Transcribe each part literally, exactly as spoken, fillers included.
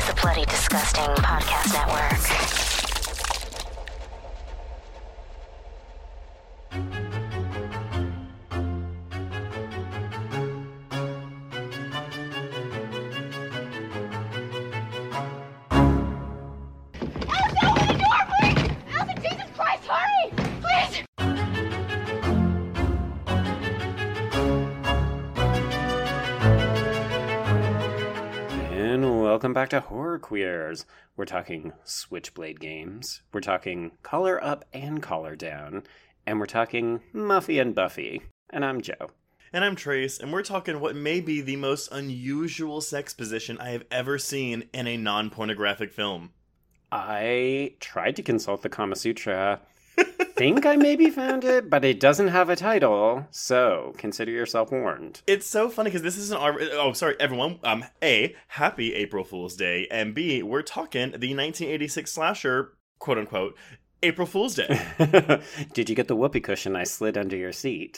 is the Bloody Disgusting Podcast Network. Welcome back to Horror Queers. We're talking Switchblade games, we're talking Collar Up and Collar Down, and we're talking Muffy and Buffy. And I'm Joe. And I'm Trace, and we're talking what may be the most unusual sex position I have ever seen in a non-pornographic film. I tried to consult the Kama Sutra. think I maybe found it, but it doesn't have a title, so consider yourself warned. It's so funny because this is an R- oh sorry everyone um A, happy April Fool's Day, and B, we're talking the nineteen eighty-six slasher, quote unquote, April Fool's Day. Did you get the whoopee cushion I slid under your seat?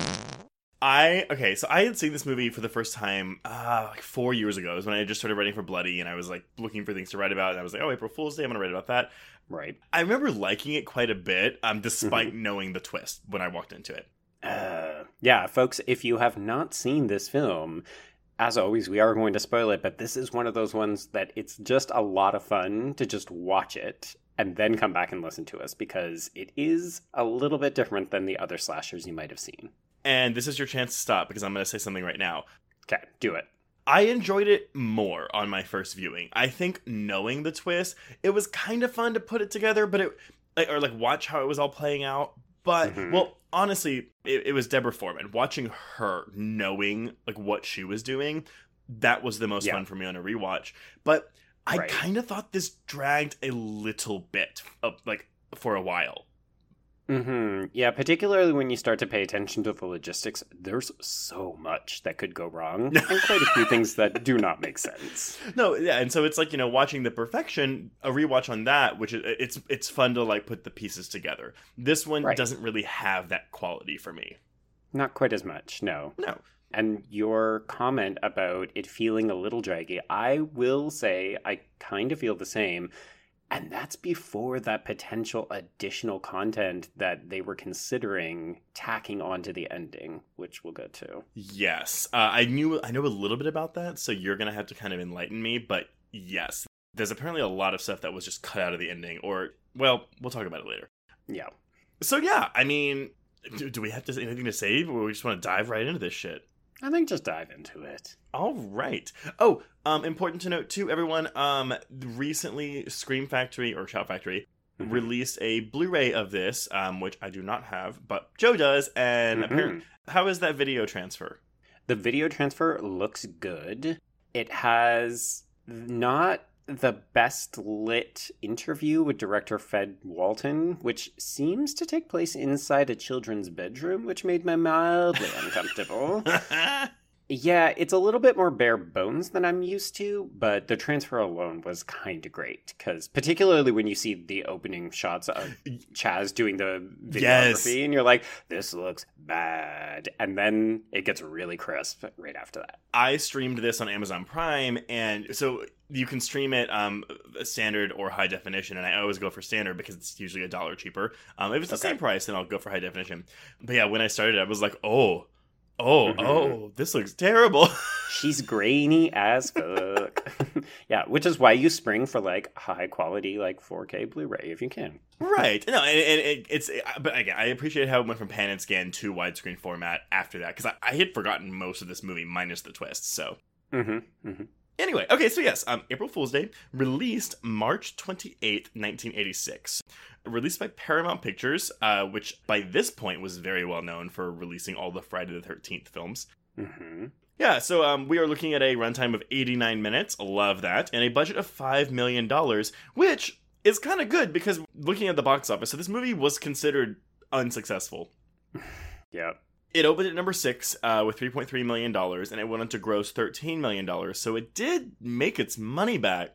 I, okay, so I had seen this movie for the first time, uh, like four years ago. It was when I just started writing for Bloody, and I was, like, looking for things to write about, and I was like, oh, April Fool's Day, I'm gonna write about that. Right. I remember liking it quite a bit, um, despite mm-hmm. knowing the twist when I walked into it. Uh, yeah, folks, if you have not seen this film, as always, we are going to spoil it, but this is one of those ones that it's just a lot of fun to just watch it and then come back and listen to us, because it is a little bit different than the other slashers you might have seen. And this is your chance to stop, because I'm going to say something right now. Okay, do it. I enjoyed it more on my first viewing. I think knowing the twist, it was kind of fun to put it together, but it, like, or like watch how it was all playing out. But, mm-hmm. well, honestly, it, it was Deborah Foreman. Watching her, knowing like what she was doing, that was the most yeah. fun for me on a rewatch. But I right. kind of thought this dragged a little bit, of, like, for a while. Mm-hmm. Yeah, particularly when you start to pay attention to the logistics, there's so much that could go wrong, and quite a few things that do not make sense. No, yeah, and so it's like, you know, watching The Perfection, a rewatch on that, which is, it's it's fun to, like, put the pieces together. This one right. doesn't really have that quality for me. Not quite as much, no. No. And your comment about it feeling a little draggy, I will say I kind of feel the same. And that's before that potential additional content that they were considering tacking onto the ending, which we'll get to. Yes. Uh, I knew I know a little bit about that, so you're going to have to kind of enlighten me. But yes, there's apparently a lot of stuff that was just cut out of the ending. Or, well, we'll talk about it later. Yeah. So yeah, I mean, do, do we have to anything to say, or we just want to dive right into this shit? I think just dive into it. All right. Oh, um, important to note too, everyone. Um, recently, Scream Factory or Shout Factory mm-hmm. released a Blu-ray of this, um, which I do not have, but Joe does. And mm-hmm. apparently, how is that video transfer? The video transfer looks good. It has not the best lit interview with director Fred Walton, which seems to take place inside a children's bedroom, which made me mildly uncomfortable. Yeah, it's a little bit more bare bones than I'm used to, but the transfer alone was kind of great, because particularly when you see the opening shots of Chaz doing the videography, yes. and you're like, this looks bad, and then it gets really crisp right after that. I streamed this on Amazon Prime, and so you can stream it um, standard or high definition, and I always go for standard because it's usually a dollar cheaper. Um, if it's the okay. same price, then I'll go for high definition. But yeah, when I started, I was like, oh, Oh, mm-hmm. oh, this looks terrible. She's grainy as fuck. Yeah, which is why you spring for, like, high quality, like, four K Blu-ray if you can. Right. No, and, and it, it's, but again, I appreciate how it went from pan and scan to widescreen format after that, because I, I had forgotten most of this movie minus the twist, so. Mm-hmm, mm-hmm. Anyway, okay, so yes, um, April Fool's Day, released March twenty-eighth, nineteen eighty-six. Released by Paramount Pictures, uh, which by this point was very well known for releasing all the Friday the thirteenth films. Mm-hmm. Yeah, so um, we are looking at a runtime of eighty-nine minutes, love that, and a budget of five million dollars, which is kind of good because looking at the box office, so this movie was considered unsuccessful. Yeah. It opened at number six uh, with three point three million dollars, and it went on to gross thirteen million dollars, so it did make its money back.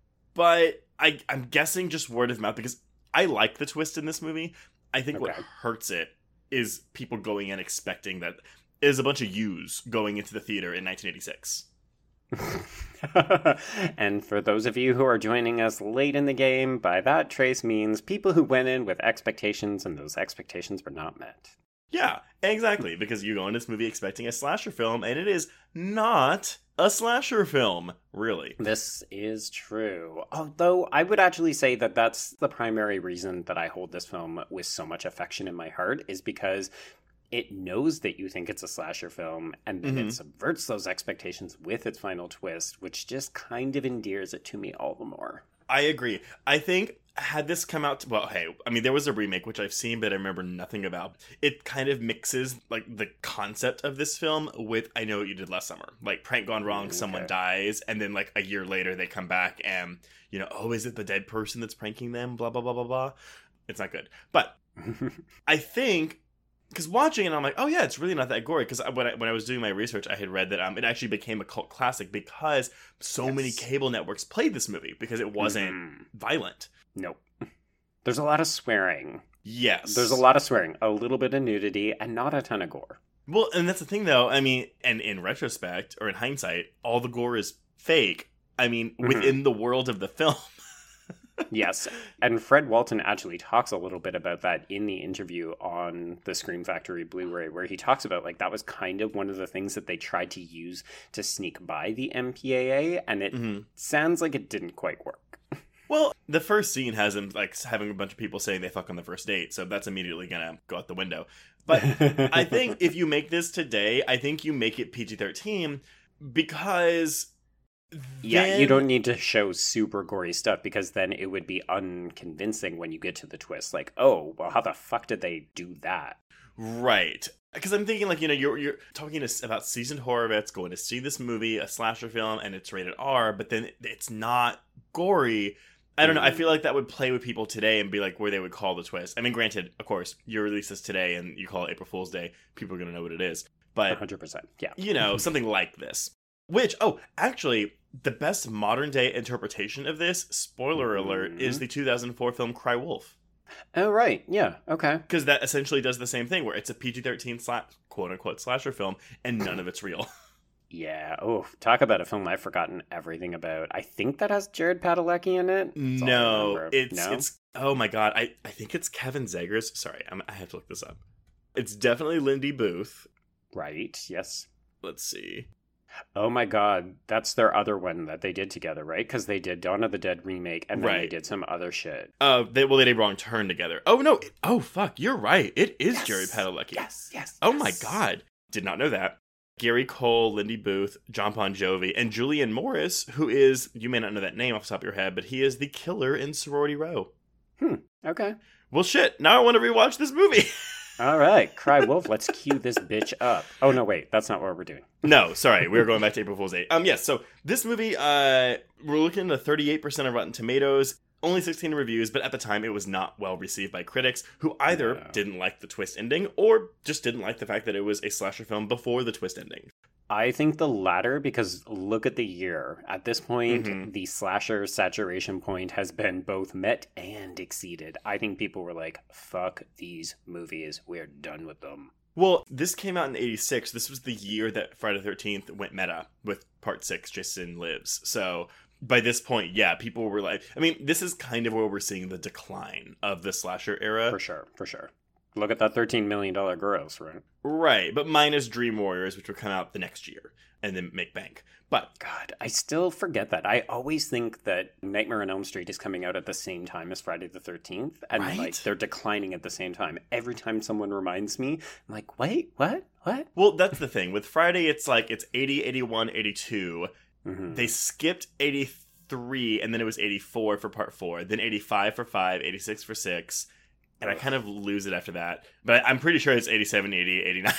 But I, I'm guessing just word of mouth, because I like the twist in this movie. I think okay. what hurts it is people going in expecting that there's a bunch of U's going into the theater in nineteen eighty-six. And for those of you who are joining us late in the game, by that Trace means people who went in with expectations and those expectations were not met. Yeah, exactly, because you go into this movie expecting a slasher film, and it is not a slasher film, really. This is true. Although I would actually say that that's the primary reason that I hold this film with so much affection in my heart, is because it knows that you think it's a slasher film, and then mm-hmm. it subverts those expectations with its final twist, which just kind of endears it to me all the more. I agree. I think had this come out, to, well, hey, I mean, there was a remake, which I've seen, but I remember nothing about. It kind of mixes, like, the concept of this film with I Know What You Did Last Summer. Like, prank gone wrong, okay. Someone dies, and then, like, a year later they come back and, you know, oh, is it the dead person that's pranking them? Blah, blah, blah, blah, blah. It's not good. But I think... Because watching it, I'm like, oh yeah, it's really not that gory. Because when I, when I was doing my research, I had read that um, it actually became a cult classic because so yes. many cable networks played this movie because it wasn't mm-hmm. violent. Nope. There's a lot of swearing. Yes. There's a lot of swearing, a little bit of nudity, and not a ton of gore. Well, and that's the thing, though. I mean, and in retrospect, or in hindsight, all the gore is fake. I mean, mm-hmm. within the world of the film. Yes, and Fred Walton actually talks a little bit about that in the interview on the Scream Factory Blu-ray, where he talks about, like, that was kind of one of the things that they tried to use to sneak by the M P A A, and it mm-hmm. sounds like it didn't quite work. Well, the first scene has him, like, having a bunch of people saying they fuck on the first date, so that's immediately gonna go out the window. But I think if you make this today, I think you make it P G thirteen, because... Yeah, then... you don't need to show super gory stuff, because then it would be unconvincing when you get to the twist. Like, oh, well, how the fuck did they do that? Right. Because I'm thinking, like, you know, you're you're talking to, about seasoned horror vets going to see this movie, a slasher film, and it's rated R, but then it's not gory. I don't know. I feel like that would play with people today and be like where they would call the twist. I mean, granted, of course, you release this today and you call it April Fool's Day. People are going to know what it is. But, one hundred percent, yeah. You know, something like this. Which, oh, actually, the best modern day interpretation of this, spoiler mm-hmm. alert, is the two thousand four film Cry Wolf. Oh, right. Yeah. Okay. Because that essentially does the same thing, where it's a P G thirteen sla- quote-unquote slasher film, and none of it's real. Yeah. Oh, talk about a film I've forgotten everything about. I think that has Jared Padalecki in it. That's no, it's no? it's. Oh my god, I, I think it's Kevin Zegers. Sorry, I'm, I have to look this up. It's definitely Lindy Booth. Right. Yes. Let's see. Oh my god, that's their other one that they did together, right? Because they did Dawn of the Dead remake, and then right. they did some other shit. Uh, they well, they did Wrong Turn together. Oh no! It, oh fuck! You're right. It is yes. Jared Padalecki. Yes, yes. Oh yes. my god! Did not know that. Gary Cole, Lindy Booth, John Bon Jovi, and Julian Morris, who is, you may not know that name off the top of your head, but he is the killer in Sorority Row. Hmm. Okay. Well, shit. Now I want to rewatch this movie. All right, Cry Wolf, let's cue this bitch up. Oh, no, wait, that's not what we're doing. No, sorry, we were going back to April Fool's Day. Um, yes, so this movie, uh, we're looking at thirty-eight percent of Rotten Tomatoes, only sixteen reviews, but at the time it was not well received by critics, who either no. didn't like the twist ending, or just didn't like the fact that it was a slasher film before the twist ending. I think the latter, because look at the year. At this point, mm-hmm. the slasher saturation point has been both met and exceeded. I think people were like, fuck these movies. We're done with them. Well, this came out in eighty-six. This was the year that Friday the thirteenth went meta with part six, Jason Lives. So by this point, yeah, people were like, I mean, this is kind of where we're seeing the decline of the slasher era. For sure, for sure. Look at that thirteen million dollars gross, right? Right, but minus Dream Warriors, which would come out the next year and then make bank. But God, I still forget that. I always think that Nightmare on Elm Street is coming out at the same time as Friday the thirteenth, and right? like they're declining at the same time. Every time someone reminds me, I'm like, wait, what? What? Well, that's the thing. With Friday, it's like it's eighty, eighty-one, eighty-two. Mm-hmm. They skipped eighty-three, and then it was eighty-four for part four, then eighty-five for five, eighty-six for six. And I kind of lose it after that. But I'm pretty sure it's eighty-seven, eighty, eighty-nine.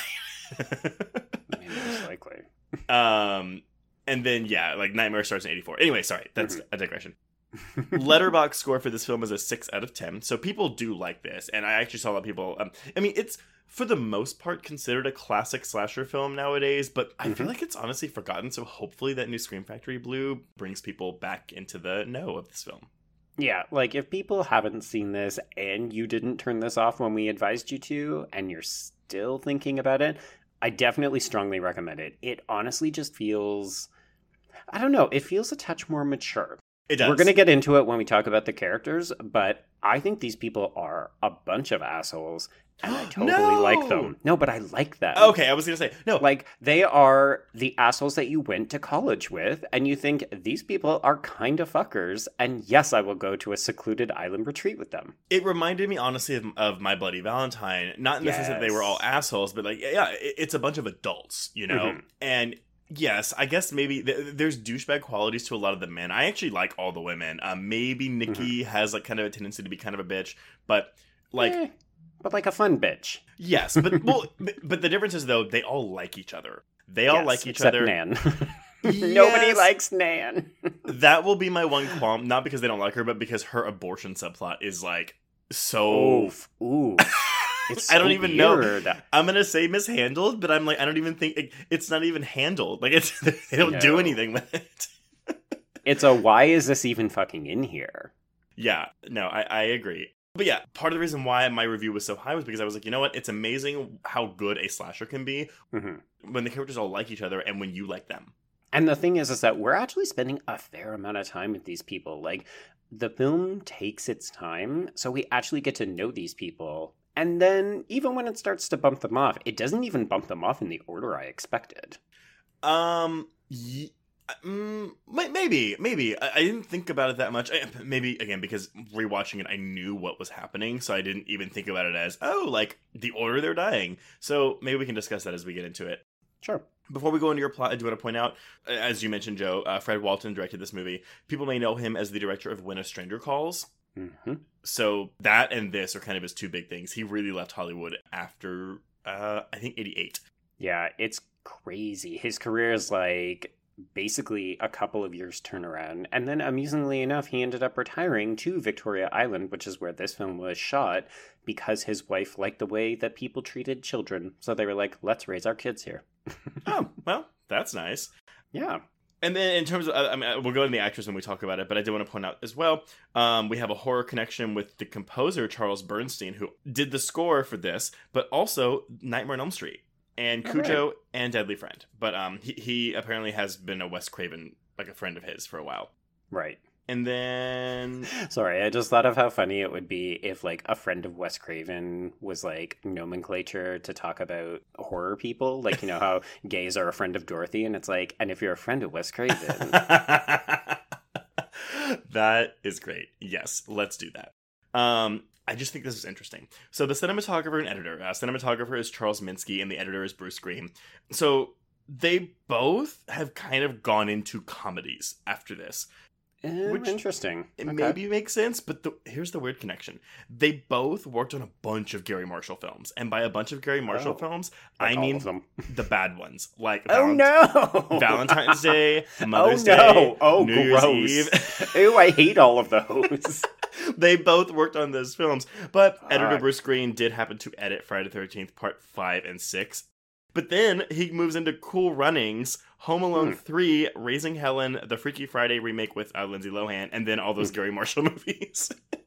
I mean, most likely. Um, and then, yeah, like Nightmare starts in eighty-four. Anyway, sorry. That's mm-hmm. a digression. Letterboxd score for this film is a six out of ten. So people do like this. And I actually saw a lot of people... Um, I mean, it's, for the most part, considered a classic slasher film nowadays. But I mm-hmm. feel like it's honestly forgotten. So hopefully that new Scream Factory Blue brings people back into the know of this film. Yeah, like, if people haven't seen this and you didn't turn this off when we advised you to, and you're still thinking about it, I definitely strongly recommend it. It honestly just feels... I don't know. It feels a touch more mature. It does. We're going to get into it when we talk about the characters, but I think these people are a bunch of assholes, and I totally No! like them. No, but I like them. Okay, I was going to say, no. Like, they are the assholes that you went to college with, and you think, these people are kind of fuckers, and yes, I will go to a secluded island retreat with them. It reminded me, honestly, of, of My Bloody Valentine. Not in the sense that they were all assholes, but, like, yeah, it, it's a bunch of adults, you know? Mm-hmm. And... yes, I guess maybe th- there's douchebag qualities to a lot of the men. I actually like all the women. Um, maybe Nikki mm-hmm. has like kind of a tendency to be kind of a bitch, but like, eh, but like a fun bitch. Yes, but well, but the difference is though they all like each other. They all yes, like each except other. Nan. Yes. Nobody likes Nan. That will be my one qualm, not because they don't like her, but because her abortion subplot is like so. Oof. Ooh. It's so I don't even weird. know. I'm gonna say mishandled, but I'm like, I don't even think it, it's not even handled. Like, it's they don't no. do anything with it. It's a why is this even fucking in here? Yeah, no, I, I agree. But yeah, part of the reason why my review was so high was because I was like, you know what? It's amazing how good a slasher can be mm-hmm. when the characters all like each other and when you like them. And the thing is, is that we're actually spending a fair amount of time with these people. Like, the film takes its time, so we actually get to know these people. And then, even when it starts to bump them off, it doesn't even bump them off in the order I expected. Um, y- um maybe, maybe. I-, I didn't think about it that much. I, maybe, again, because rewatching it, I knew what was happening, so I didn't even think about it as, oh, like, the order they're dying. So maybe we can discuss that as we get into it. Sure. Before we go into your plot, I do want to point out, as you mentioned, Joe, uh, Fred Walton directed this movie. People may know him as the director of When a Stranger Calls. Mm-hmm. So that and this are kind of his two big things. He really left Hollywood after, uh, I think, eighty-eight. Yeah, it's crazy. His career is like basically a couple of years turnaround. And then, amusingly enough, he ended up retiring to Victoria Island, which is where this film was shot, because his wife liked the way that people treated children. So they were like, let's raise our kids here. Oh, well, that's nice. Yeah. And then in terms of, I mean, we'll go into the actors when we talk about it, but I do want to point out as well, um, we have a horror connection with the composer, Charles Bernstein, who did the score for this, but also Nightmare on Elm Street, and Cujo right. and Deadly Friend. But um, he, he apparently has been a Wes Craven, like a friend of his for a while. Right. And then... Sorry, I just thought of how funny it would be if, like, a friend of Wes Craven was, like, nomenclature to talk about horror people. Like, you know how gays are a friend of Dorothy, and it's like, and if you're a friend of Wes Craven... That is great. Yes, let's do that. Um, I just think this is interesting. So the cinematographer and editor, uh, cinematographer is Charles Minsky, and the editor is Bruce Green. So they both have kind of gone into comedies after this. Which interesting. It okay. maybe makes sense, but the, here's the weird connection. They both worked on a bunch of Gary Marshall films. And by a bunch of Gary Marshall oh, films, like I mean them. The bad ones. Like oh, Valent- no! Valentine's Day, Mother's oh, no. Day, oh, New gross. Year's Eve. Ew, I hate all of those. They both worked on those films. But Fuck. editor Bruce Green did happen to edit Friday the thirteenth Part five and six. But then he moves into Cool Runnings, Home Alone mm. three, Raising Helen, the Freaky Friday remake with uh, Lindsay Lohan, and then all those mm. Gary Marshall movies.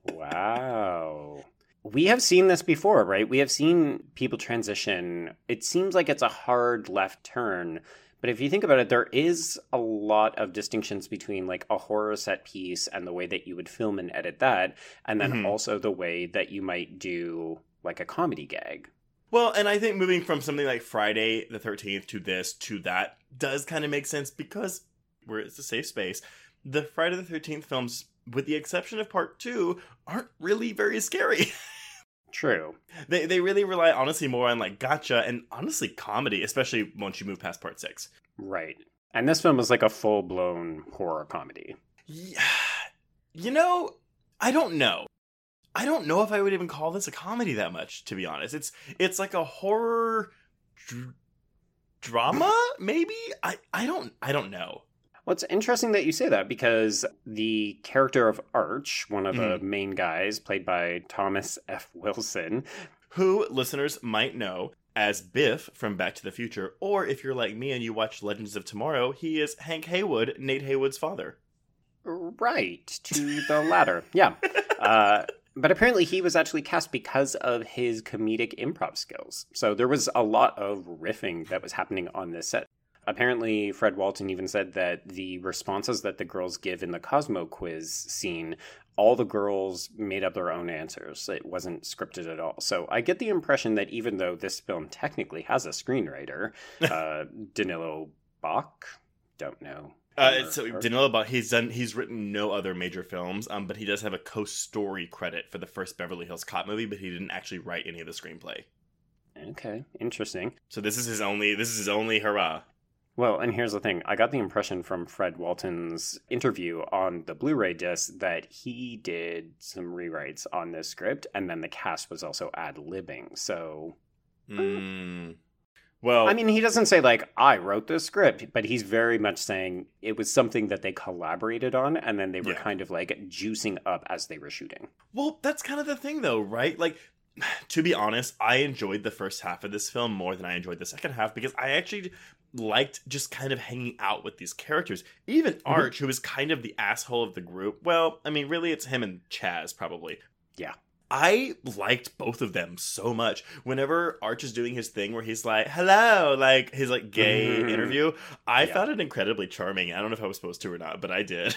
Wow. We have seen this before, right? We have seen people transition. It seems like it's a hard left turn. But if you think about it, there is a lot of distinctions between like a horror set piece and the way that you would film and edit that. And then mm-hmm. also the way that you might do like a comedy gag. Well, and I think moving from something like Friday the thirteenth to this to that does kind of make sense because where it's a safe space. The Friday the thirteenth films, with the exception of part two, aren't really very scary. True. They they really rely honestly more on like gotcha and honestly comedy, especially once you move past part six. Right. And this film is like a full-blown horror comedy. Yeah. You know, I don't know. I don't know if I would even call this a comedy that much, to be honest. It's it's like a horror dr- drama, maybe? I, I don't I don't know. Well, it's interesting that you say that because the character of Arch, one of mm-hmm. the main guys, played by Thomas F. Wilson, who listeners might know as Biff from Back to the Future, or if you're like me and you watch Legends of Tomorrow, he is Hank Haywood, Nate Haywood's father. Right, to the latter. Yeah. Uh But apparently he was actually cast because of his comedic improv skills. So there was a lot of riffing that was happening on this set. apparently Fred Walton even said that the responses that the girls give in the Cosmo quiz scene, all the girls made up their own answers. It wasn't scripted at all. So I get the impression that even though this film technically has a screenwriter, uh, Danilo Bach, don't know. Uh, so Danilo Bach, he's done. He's written no other major films, um, but he does have a co-story credit for the first Beverly Hills Cop movie, but he didn't actually write any of the screenplay. Okay, interesting. So this is his only. This is his only hurrah. Well, and here's the thing. I got the impression from Fred Walton's interview on the Blu-ray disc that he did some rewrites on this script, and then the cast was also ad-libbing. So, mm. well, I mean, he doesn't say like I wrote this script, but he's very much saying it was something that they collaborated on, and then they were yeah. kind of like juicing up as they were shooting. Well, that's kind of the thing, though, right? Like, to be honest, I enjoyed the first half of this film more than I enjoyed the second half because I actually liked just kind of hanging out with these characters. Even mm-hmm. Arch, who is kind of the asshole of the group. Well, I mean, really, it's him and Chaz, probably. Yeah. I liked both of them so much. Whenever Arch is doing his thing where he's like, hello, like his like gay mm-hmm. interview, I yeah. found it incredibly charming. I don't know if I was supposed to or not, but I did.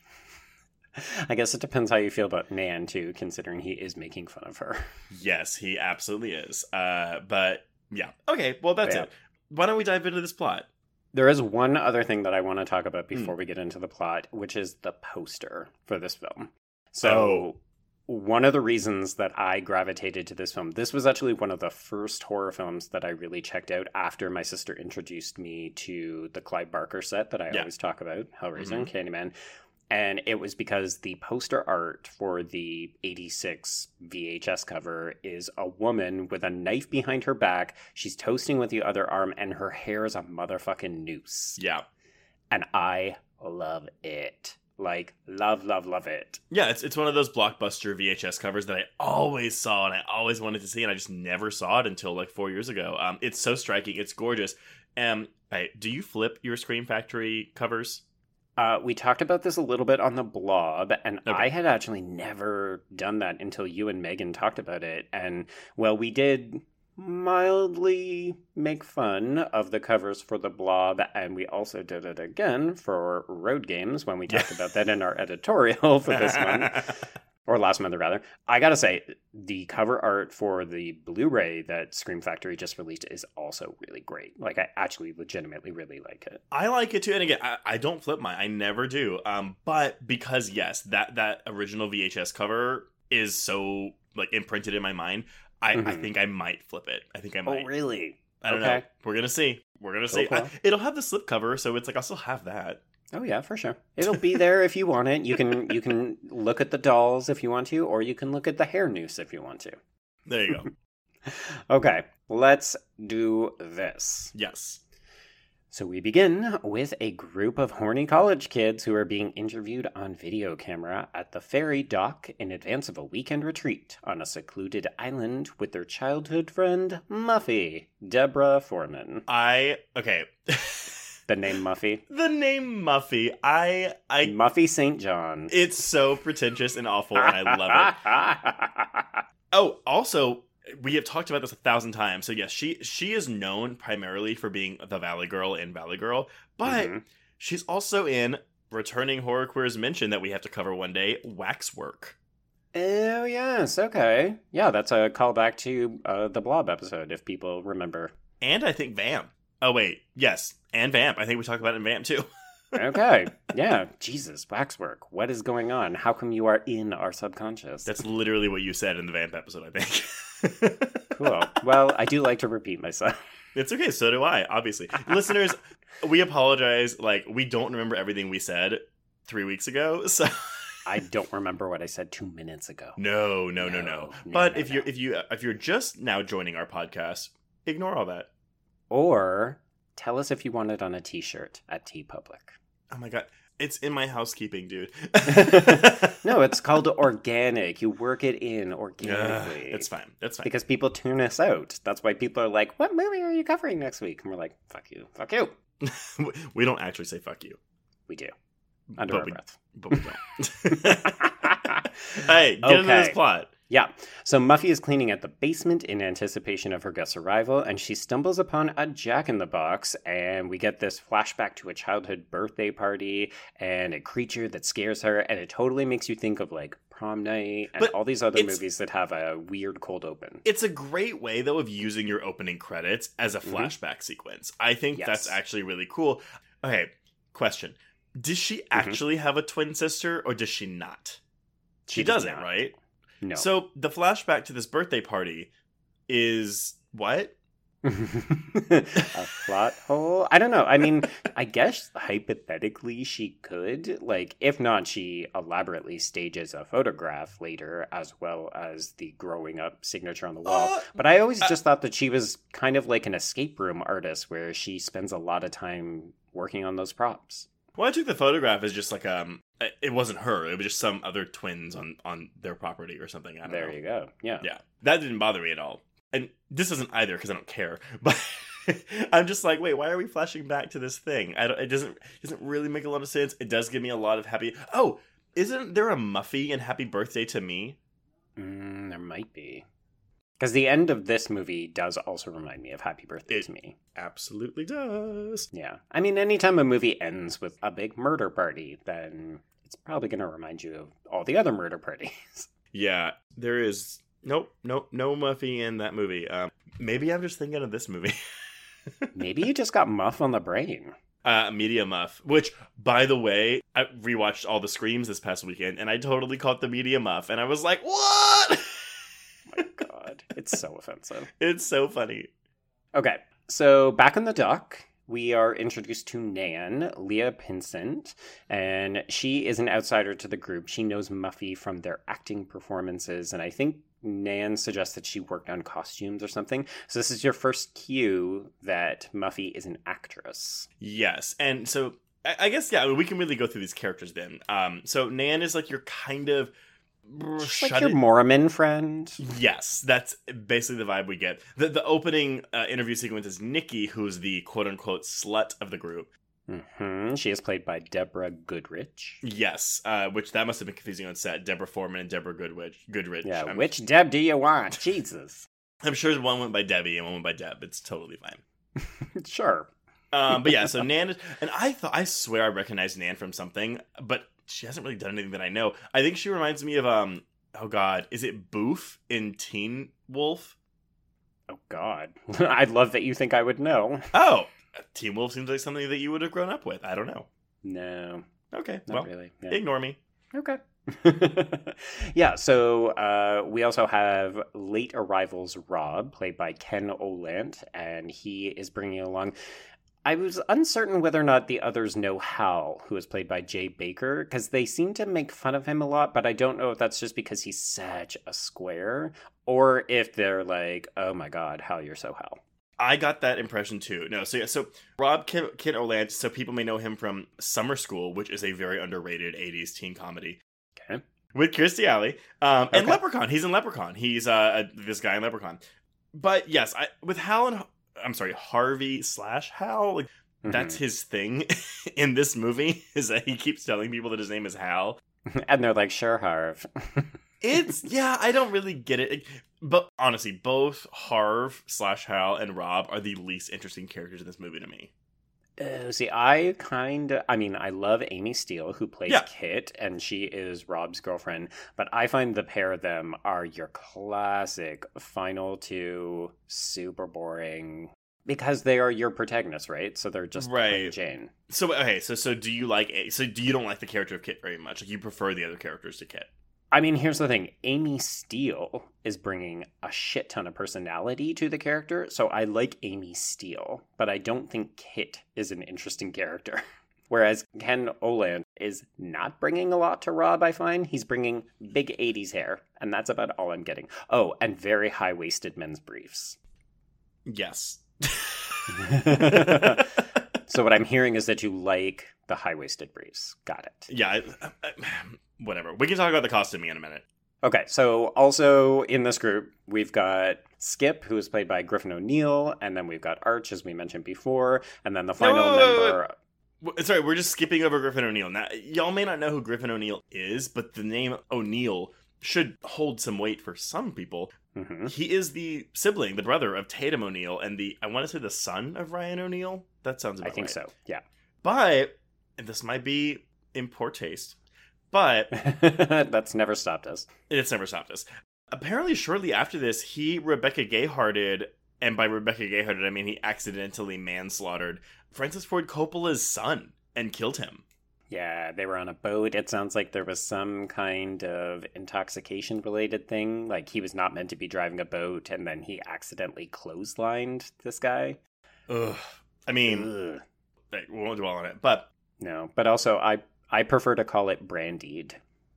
I guess it depends how you feel about Nan, too, considering he is making fun of her. Yes, he absolutely is. Uh, but, yeah. Okay, well, that's yeah. it. Why don't we dive into this plot? There is one other thing that I want to talk about before mm. we get into the plot, which is the poster for this film. So, oh. one of the reasons that I gravitated to this film, this was actually one of the first horror films that I really checked out after my sister introduced me to the Clive Barker set that I yeah. always talk about, Hellraiser and mm-hmm. Candyman. And it was because the poster art for the eighty-six V H S cover is a woman with a knife behind her back. She's toasting with the other arm, and her hair is a motherfucking noose. Yeah. And I love it. Like, love, love, love it. Yeah, it's it's one of those blockbuster V H S covers that I always saw and I always wanted to see, and I just never saw it until like four years ago. Um, it's so striking. It's gorgeous. Um, hey, do you flip your Scream Factory covers? Uh, we talked about this a little bit on the Blob, and okay. I had actually never done that until you and Megan talked about it. And, well, we did mildly make fun of the covers for the Blob, and we also did it again for Road Games when we talked about that in our editorial for this month. Or last month, rather. I gotta say, the cover art for the Blu-ray that Scream Factory just released is also really great. Like, I actually legitimately really like it. I like it too. And again, I, I don't flip mine. I never do. Um, but because, yes, that, that original V H S cover is so, like, imprinted in my mind, I, mm-hmm. I think I might flip it. I think I might. Oh, really? I don't okay. know. We're gonna see. We're gonna see. Okay. I, it'll have the slipcover, so it's like I'll still have that. Oh yeah, for sure. It'll be there if you want it. You can you can look at the dolls if you want to, or you can look at the hair noose if you want to. There you go. Okay, let's do this. Yes. So we begin with a group of horny college kids who are being interviewed on video camera at the ferry dock in advance of a weekend retreat on a secluded island with their childhood friend, Muffy, Deborah Foreman. I, okay. The name Muffy? The name Muffy. I, I... Muffy Saint John. It's so pretentious and awful, and I love it. Oh, also... we have talked about this a thousand times. So yes, she she is known primarily for being the Valley Girl in Valley Girl, but mm-hmm. she's also in returning Horror Queers mention that we have to cover one day, Waxwork. Oh yes, okay. Yeah, that's a callback to uh, the Blob episode, if people remember. And I think Vamp. Oh wait, yes, and Vamp. I think we talked about it in Vamp too. Okay. Yeah. Jesus, Waxwork. What is going on? How come you are in our subconscious? That's literally what you said in the Vamp episode, I think. Cool. Well, I do like to repeat myself. It's okay. So do I, obviously. Listeners, we apologize. Like, we don't remember everything we said three weeks ago. So I don't remember what I said two minutes ago. No, no, no, no. no. no but no, if no. you're if you if you're just now joining our podcast, ignore all that. Or tell us if you want it on a t-shirt at TeePublic. Oh my god. It's in my housekeeping, dude. No, it's called organic. You work it in organically. Uh, it's fine. That's fine. Because people tune us out. That's why people are like, what movie are you covering next week? And we're like, fuck you. Fuck you. We don't actually say fuck you. We do. Under but our we, breath. But we don't. Hey, get okay. into this plot. Yeah, so Muffy is cleaning at the basement in anticipation of her guest's arrival, and she stumbles upon a jack-in-the-box, and we get this flashback to a childhood birthday party and a creature that scares her, and it totally makes you think of, like, Prom Night and But all these other it's- movies that have a weird cold open. It's a great way, though, of using your opening credits as a flashback sequence. I think Yes. that's actually really cool. Okay, question. Does she actually have a twin sister, or does she not? She, does doesn't, not. right? No. So the flashback to this birthday party is what? A plot hole? I don't know. I mean, I guess hypothetically she could. Like, if not, she elaborately stages a photograph later as well as the growing up signature on the wall. Uh, but I always uh, just thought that she was kind of like an escape room artist where she spends a lot of time working on those props. Well, I took the photograph as just like um, it wasn't her. It was just some other twins on on their property or something. I don't There know. you go. Yeah. Yeah, that didn't bother me at all. And this doesn't either because I don't care. But I'm just like, wait, why are we flashing back to this thing? I don't, it doesn't doesn't really make a lot of sense. It does give me a lot of happy. Oh, isn't there a Muffy in Happy Birthday to Me? Mm, there might be. Because the end of this movie does also remind me of Happy Birthday It- to Me. Absolutely does. Yeah. I mean, anytime a movie ends with a big murder party, then it's probably going to remind you of all the other murder parties. Yeah, there is nope, nope, no Muffy in that movie. Um, maybe I'm just thinking of this movie. Maybe you just got Muff on the brain. Uh, Media Muff, which, by the way, I rewatched all the Screams this past weekend, and I totally caught the Media Muff, and I was like, what? My God. It's so offensive. It's so funny. Okay. So back in the dock, we are introduced to Nan, Leah Pinsent, and she is an outsider to the group. She knows Muffy from their acting performances, and I think Nan suggests that she worked on costumes or something. So this is your first cue that Muffy is an actress. Yes, and so I, I guess yeah, I mean, we can really go through these characters then. Um, so Nan is like your kind of She's shut like your it- Mormon friend. Yes, that's basically the vibe we get. The the opening uh, interview sequence is Nikki, who's the quote unquote slut of the group. Mm-hmm. She is played by Deborah Goodrich. Yes, uh, which that must have been confusing on set. Deborah Foreman and Deborah Goodrich. Goodrich. Yeah, I'm, which Deb do you want? Jesus. I'm sure one went by Debbie and one went by Deb. It's totally fine. Sure. Um, but yeah, so Nan, is, and I thought I swear I recognized Nan from something, but she hasn't really done anything that I know. I think she reminds me of um, oh god, is it Boof in Teen Wolf? Oh, God. I love that you think I would know. Oh, Teen Wolf seems like something that you would have grown up with. I don't know. No, Okay, not well, really. Yeah. ignore me. Okay. Yeah, so uh, we also have late arrivals Rob, played by Ken Olant, and he is bringing along... I was uncertain whether or not the others know Hal, who is played by Jay Baker, because they seem to make fun of him a lot, but I don't know if that's just because he's such a square, or if they're like, oh my god, Hal, you're so Hal. I got that impression too. No, so yeah, so Rob Ken, Ken Olant, so people may know him from Summer School, which is a very underrated eighties teen comedy. Okay. With Kirstie Alley. Um, and Okay. Leprechaun. He's in Leprechaun. He's uh, this guy in Leprechaun. But yes, I with Hal and I'm sorry, Harvey slash Hal, like Mhm. that's his thing in this movie, is that he keeps telling people that his name is Hal. And they're like, sure, Harv. It's yeah, I don't really get it. But honestly, both Harv slash Hal and Rob are the least interesting characters in this movie to me. Uh, see, I kind of, I mean, I love Amy Steele, who plays Yeah. Kit, and she is Rob's girlfriend, but I find the pair of them are your classic final two, super boring, because they are your protagonists, right? So they're just plain Right. Jane. So okay, so so do you like so do you don't like the character of Kit very much? Like you prefer the other characters to Kit? I mean, here's the thing. Amy Steele is bringing a shit ton of personality to the character, so I like Amy Steele, but I don't think Kit is an interesting character. Whereas Ken Oland is not bringing a lot to Rob, I find. He's bringing big eighties hair, and that's about all I'm getting. Oh, and very high-waisted men's briefs. Yes. So what I'm hearing is that you like the high-waisted briefs. Got it. Yeah, I, I, whatever. We can talk about the costuming in a minute. Okay, so also in this group, we've got Skip, who is played by Griffin O'Neill, and then we've got Arch, as we mentioned before, and then the final wait, wait, wait, member... W- Sorry, we're just skipping over Griffin O'Neill. Now, y'all may not know who Griffin O'Neill is, but the name O'Neill should hold some weight for some people. Mm-hmm. He is the sibling, the brother of Tatum O'Neal, and the, I want to say the son of Ryan O'Neal. That sounds about I think right. so, yeah. But, and this might be in poor taste, but that's never stopped us. It's never stopped us. Apparently, shortly after this, he Rebecca Gayhearted, and by Rebecca Gayhearted, I mean he accidentally manslaughtered Francis Ford Coppola's son and killed him. Yeah, they were on a boat. It sounds like there was some kind of intoxication-related thing. Like, he was not meant to be driving a boat, and then he accidentally clotheslined this guy. Ugh. I mean, Ugh. we won't dwell on it, but... No, but also, I I prefer to call it brandied.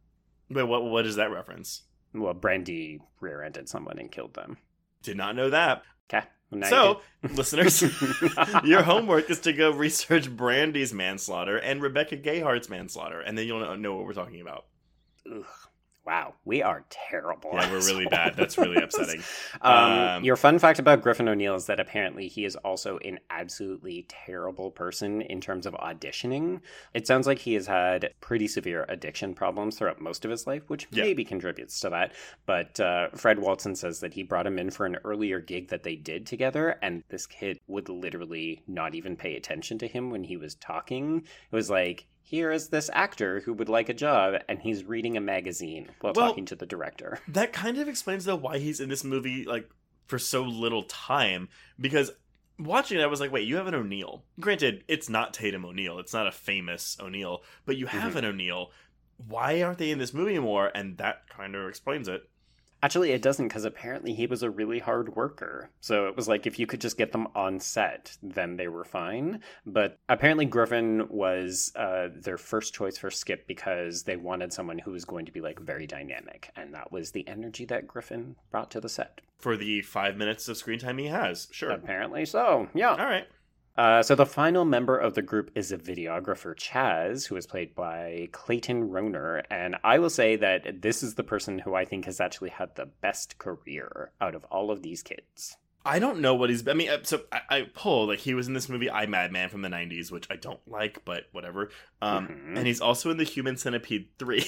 But what what is that reference? Well, Brandy rear-ended someone and killed them. Did not know that. Okay. Well, so, listeners, your homework is to go research Brandy's manslaughter and Rebecca Gayheart's manslaughter, and then you'll know what we're talking about. Ugh. Wow, we are terrible. Yeah, we're really bad. That's really upsetting. um, Um, your fun fact about Griffin O'Neal is that apparently he is also an absolutely terrible person in terms of auditioning. It sounds like he has had pretty severe addiction problems throughout most of his life, which Yeah. maybe contributes to that. But uh, Fred Walton says that he brought him in for an earlier gig that they did together, and this kid would literally not even pay attention to him when he was talking. It was like, here is this actor who would like a job, and he's reading a magazine while Well, talking to the director. That kind of explains, though, why he's in this movie, like, for so little time, because watching it, I was like, wait, you have an O'Neal. Granted, it's not Tatum O'Neal. It's not a famous O'Neal, but you have Mhm. an O'Neal. Why aren't they in this movie more? And that kind of explains it. Actually, it doesn't, because apparently he was a really hard worker. So it was like, if you could just get them on set, then they were fine. But apparently Griffin was uh, their first choice for Skip because they wanted someone who was going to be, like, very dynamic. And that was the energy that Griffin brought to the set. For the five minutes of screen time he has. Sure. Apparently so, yeah. All right. Uh, so the final member of the group is a videographer, Chaz, who is played by Clayton Rohner. And I will say that this is the person who I think has actually had the best career out of all of these kids. I don't know what he's... I mean, uh, so I, I pull, like, he was in this movie I, Madman from the nineties, which I don't like, but whatever. Um, Mhm. And he's also in The Human Centipede three.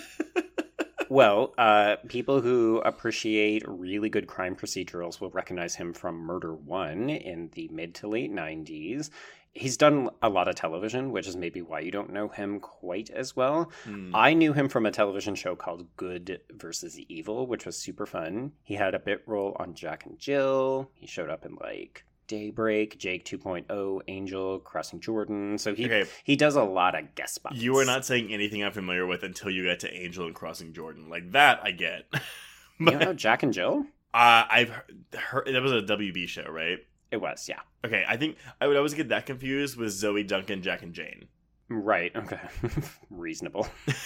Well, uh, people who appreciate really good crime procedurals will recognize him from Murder One in the mid to late nineties. He's done a lot of television, which is maybe why you don't know him quite as well. Hmm. I knew him from a television show called Good versus Evil, which was super fun. He had a bit role on Jack and Jill. He showed up in, like, Daybreak, Jake two point oh, Angel, Crossing Jordan. So he Okay. he does a lot of guest spots. You are not saying anything I'm familiar with until you get to Angel and Crossing Jordan. Like, that I get. You But don't know Jack and Jill? uh, I've heard, heard... That was a W B show, right? It was, yeah. Okay, I think I would always get that confused with Zoe Duncan, Jack and Jane. Right, okay. Reasonable.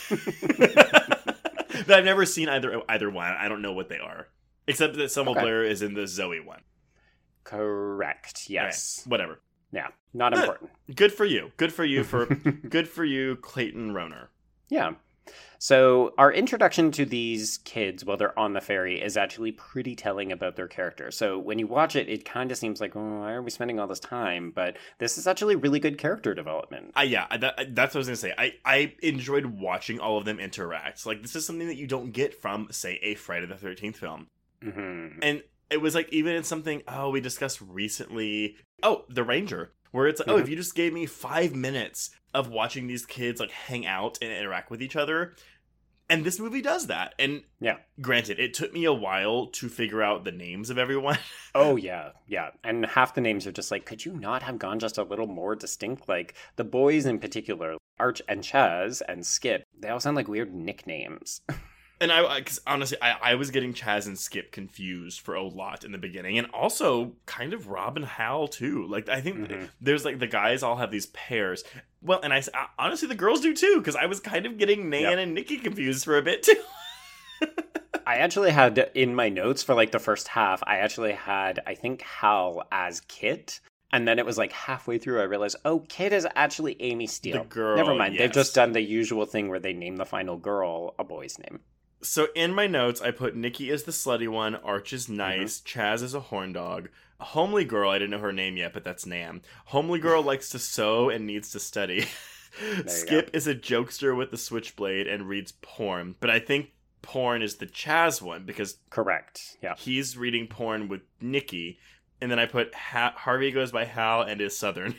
But I've never seen either either one. I don't know what they are. Except that Selma Okay. Blair is in the Zoe one. Correct, yes. Okay, whatever. Yeah, not Good. important. Good for you. Good for you for good for you, Clayton Rohner. Yeah. So our introduction to these kids while they're on the ferry is actually pretty telling about their character. So when you watch it, it kind of seems like, oh, why are we spending all this time? But this is actually really good character development. I, yeah, I- that, that's what I was gonna say. I, I enjoyed watching all of them interact. Like, this is something that you don't get from, say, a Friday the thirteenth film. Mm-hmm. And it was like, even in something, oh, we discussed recently, oh, The Ranger, where it's like, oh, Mhm. if you just gave me five minutes of watching these kids, like, hang out and interact with each other. And this movie does that. And Yeah. granted, it took me a while to figure out the names of everyone. Oh, yeah, yeah. And half the names are just like, could you not have gone just a little more distinct? Like, the boys in particular, Arch and Chaz and Skip, they all sound like weird nicknames. And I, because honestly, I, I was getting Chaz and Skip confused for a lot in the beginning, and also kind of Rob and Hal too. Like, I think Mhm. there's like the guys all have these pairs. Well, and I s- I- honestly the girls do too, because I was kind of getting Nan Yep. and Nikki confused for a bit too. I actually had in my notes for like the first half, I actually had, I think, Hal as Kit. And then it was like halfway through, I realized, oh, Kit is actually Amy Steele. The girl, Never mind. They've yes. just done the usual thing where they name the final girl a boy's name. So in my notes, I put Nikki as the slutty one, Arch is nice, Chaz is a horn dog, Homely girl, I didn't know her name yet, but that's Nam. Homely girl likes to sew and needs to study. you Skip is a jokester with the switchblade and reads porn, but I think porn is the Chaz one because Correct. Yeah. he's reading porn with Nikki, and then I put ha- Harvey goes by Hal and is Southern.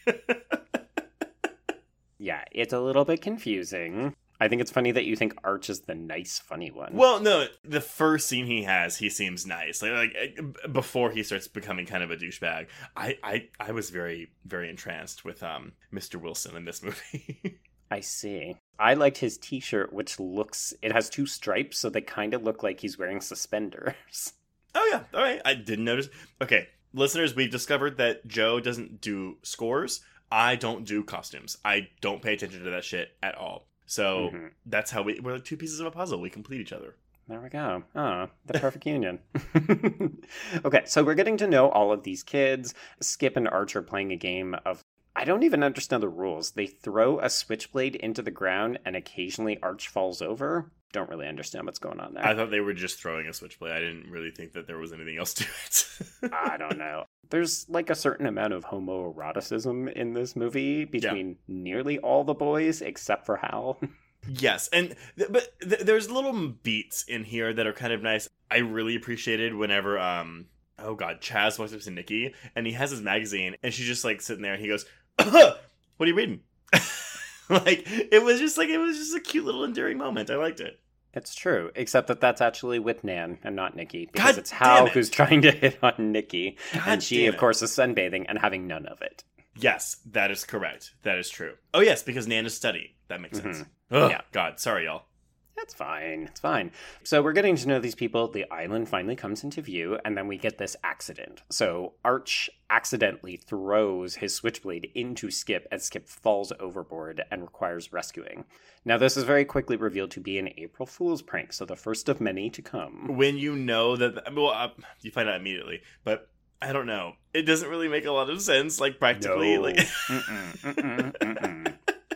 Yeah, it's a little bit confusing. I think it's funny that you think Arch is the nice, funny one. Well, no, the first scene he has, he seems nice. Like, like before he starts becoming kind of a douchebag, I, I, I was very, very entranced with um Mister Wilson in this movie. I see. I liked his t-shirt, which looks, it has two stripes, so they kind of look like he's wearing suspenders. Oh, yeah. All right. I didn't notice. Okay. Listeners, we've discovered that Joe doesn't do scores. I don't do costumes. I don't pay attention to that shit at all. So mm-hmm. that's how we, we're like two pieces of a puzzle. We complete each other. There we go. Oh, the perfect union. Okay, so we're getting to know all of these kids. Skip and Arch are playing a game of, I don't even understand the rules. They throw a switchblade into the ground and occasionally Arch falls over. Don't really understand what's going on there. I thought they were just throwing a switchblade. I didn't really think that there was anything else to it. I don't know. There's like a certain amount of homoeroticism in this movie between yeah. nearly all the boys except for Hal. Yes, and th- but th- there's little beats in here that are kind of nice. I really appreciated whenever um oh god, Chaz walks up to Nikki and he has his magazine and she's just like sitting there and he goes, "What are you reading?" Like it was just like it was just a cute little endearing moment. I liked it. It's true, except that that's actually with Nan and not Nikki, because God it's Hal it. who's trying to hit on Nikki, God and she, of it. course, is sunbathing and having none of it. Yes, that is correct. That is true. Oh, yes, because Nan is studying. That makes sense. Mm-hmm. Oh, yeah. God, sorry, y'all. It's fine. It's fine. So we're getting to know these people. The island finally comes into view, and then we get this accident. So Arch accidentally throws his switchblade into Skip as Skip falls overboard and requires rescuing. Now, this is very quickly revealed to be an April Fool's prank, so the first of many to come. When you know that... Well, uh, you find out immediately, but I don't know. It doesn't really make a lot of sense, like, practically. No. Like... Mm-mm, mm-mm, mm-mm.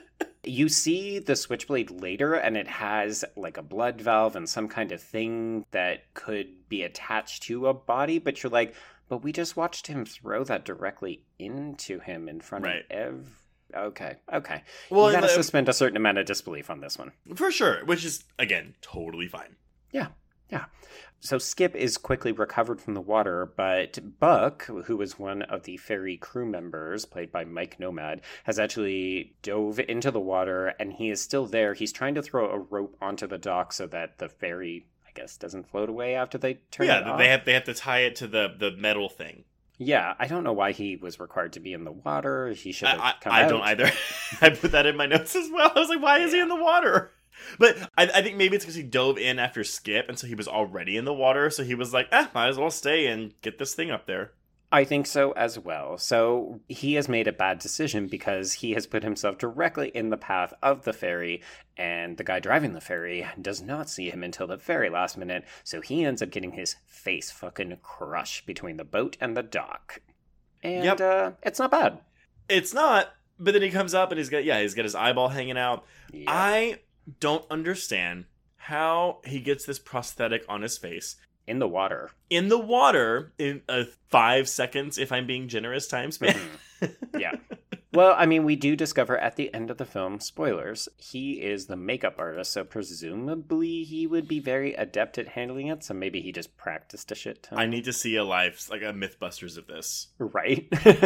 You see the switchblade later, and it has like a blood valve and some kind of thing that could be attached to a body, but you're like, but we just watched him throw that directly into him in front right. of ev. Okay, okay. Well, you gotta uh, suspend a certain amount of disbelief on this one. For sure, which is, again, totally fine. Yeah, yeah. So Skip is quickly recovered from the water, but Buck, who is one of the ferry crew members, played by Mike Nomad, has actually dove into the water, and he is still there. He's trying to throw a rope onto the dock so that the ferry, I guess, doesn't float away after they turn yeah, it off. they have they have to tie it to the, the metal thing. Yeah, I don't know why he was required to be in the water. He should have I, come I, out. I don't either. I put that in my notes as well. I was like, why is yeah. he in the water? But I, I think maybe it's because he dove in after Skip, and so he was already in the water, so he was like, eh, might as well stay and get this thing up there. I think so as well. So he has made a bad decision because he has put himself directly in the path of the ferry, and the guy driving the ferry does not see him until the very last minute, so he ends up getting his face fucking crushed between the boat and the dock. And yep. uh, it's not bad. It's not, but then he comes up and he's got, yeah, he's got his eyeball hanging out. Yep. I don't understand how he gets this prosthetic on his face. In the water. In the water, in uh, five seconds, if I'm being generous, time span. Mm-hmm. Yeah. Well, I mean, we do discover at the end of the film, spoilers, he is the makeup artist, so presumably he would be very adept at handling it, so maybe he just practiced a shit ton. I need to see a live, like a Mythbusters of this. Right?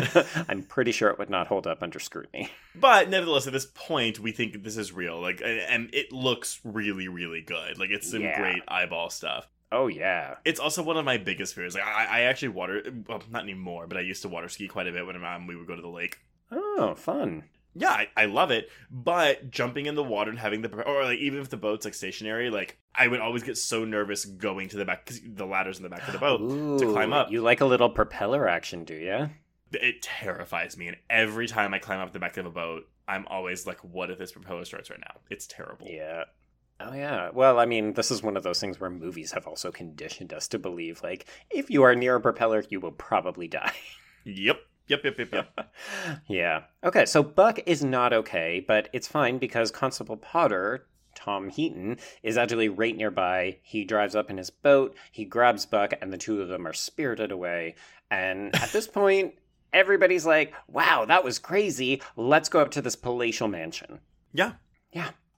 I'm pretty sure it would not hold up under scrutiny. But nevertheless, at this point, we think this is real, like, and it looks really, really good. Like, it's some yeah. great eyeball stuff. Oh, yeah. It's also one of my biggest fears. Like, I, I actually water, well, not anymore, but I used to water ski quite a bit when um, we would go to the lake. Oh, fun. Yeah, I, I love it. But jumping in the water and having the, or like even if the boat's like stationary, like I would always get so nervous going to the back, because the ladder's in the back of the boat Ooh, to climb up. You like a little propeller action, do you? It terrifies me. And every time I climb up the back of a boat, I'm always like, what if this propeller starts right now? It's terrible. Yeah. Oh, yeah. Well, I mean, this is one of those things where movies have also conditioned us to believe, like, if you are near a propeller, you will probably die. Yep. Yep, yep, yep, yep. Yeah. Okay, so Buck is not okay, but it's fine because Constable Potter, Tom Heaton, is actually right nearby. He drives up in his boat, he grabs Buck, and the two of them are spirited away. And at this point, everybody's like, wow, that was crazy. Let's go up to this palatial mansion. Yeah. Yeah.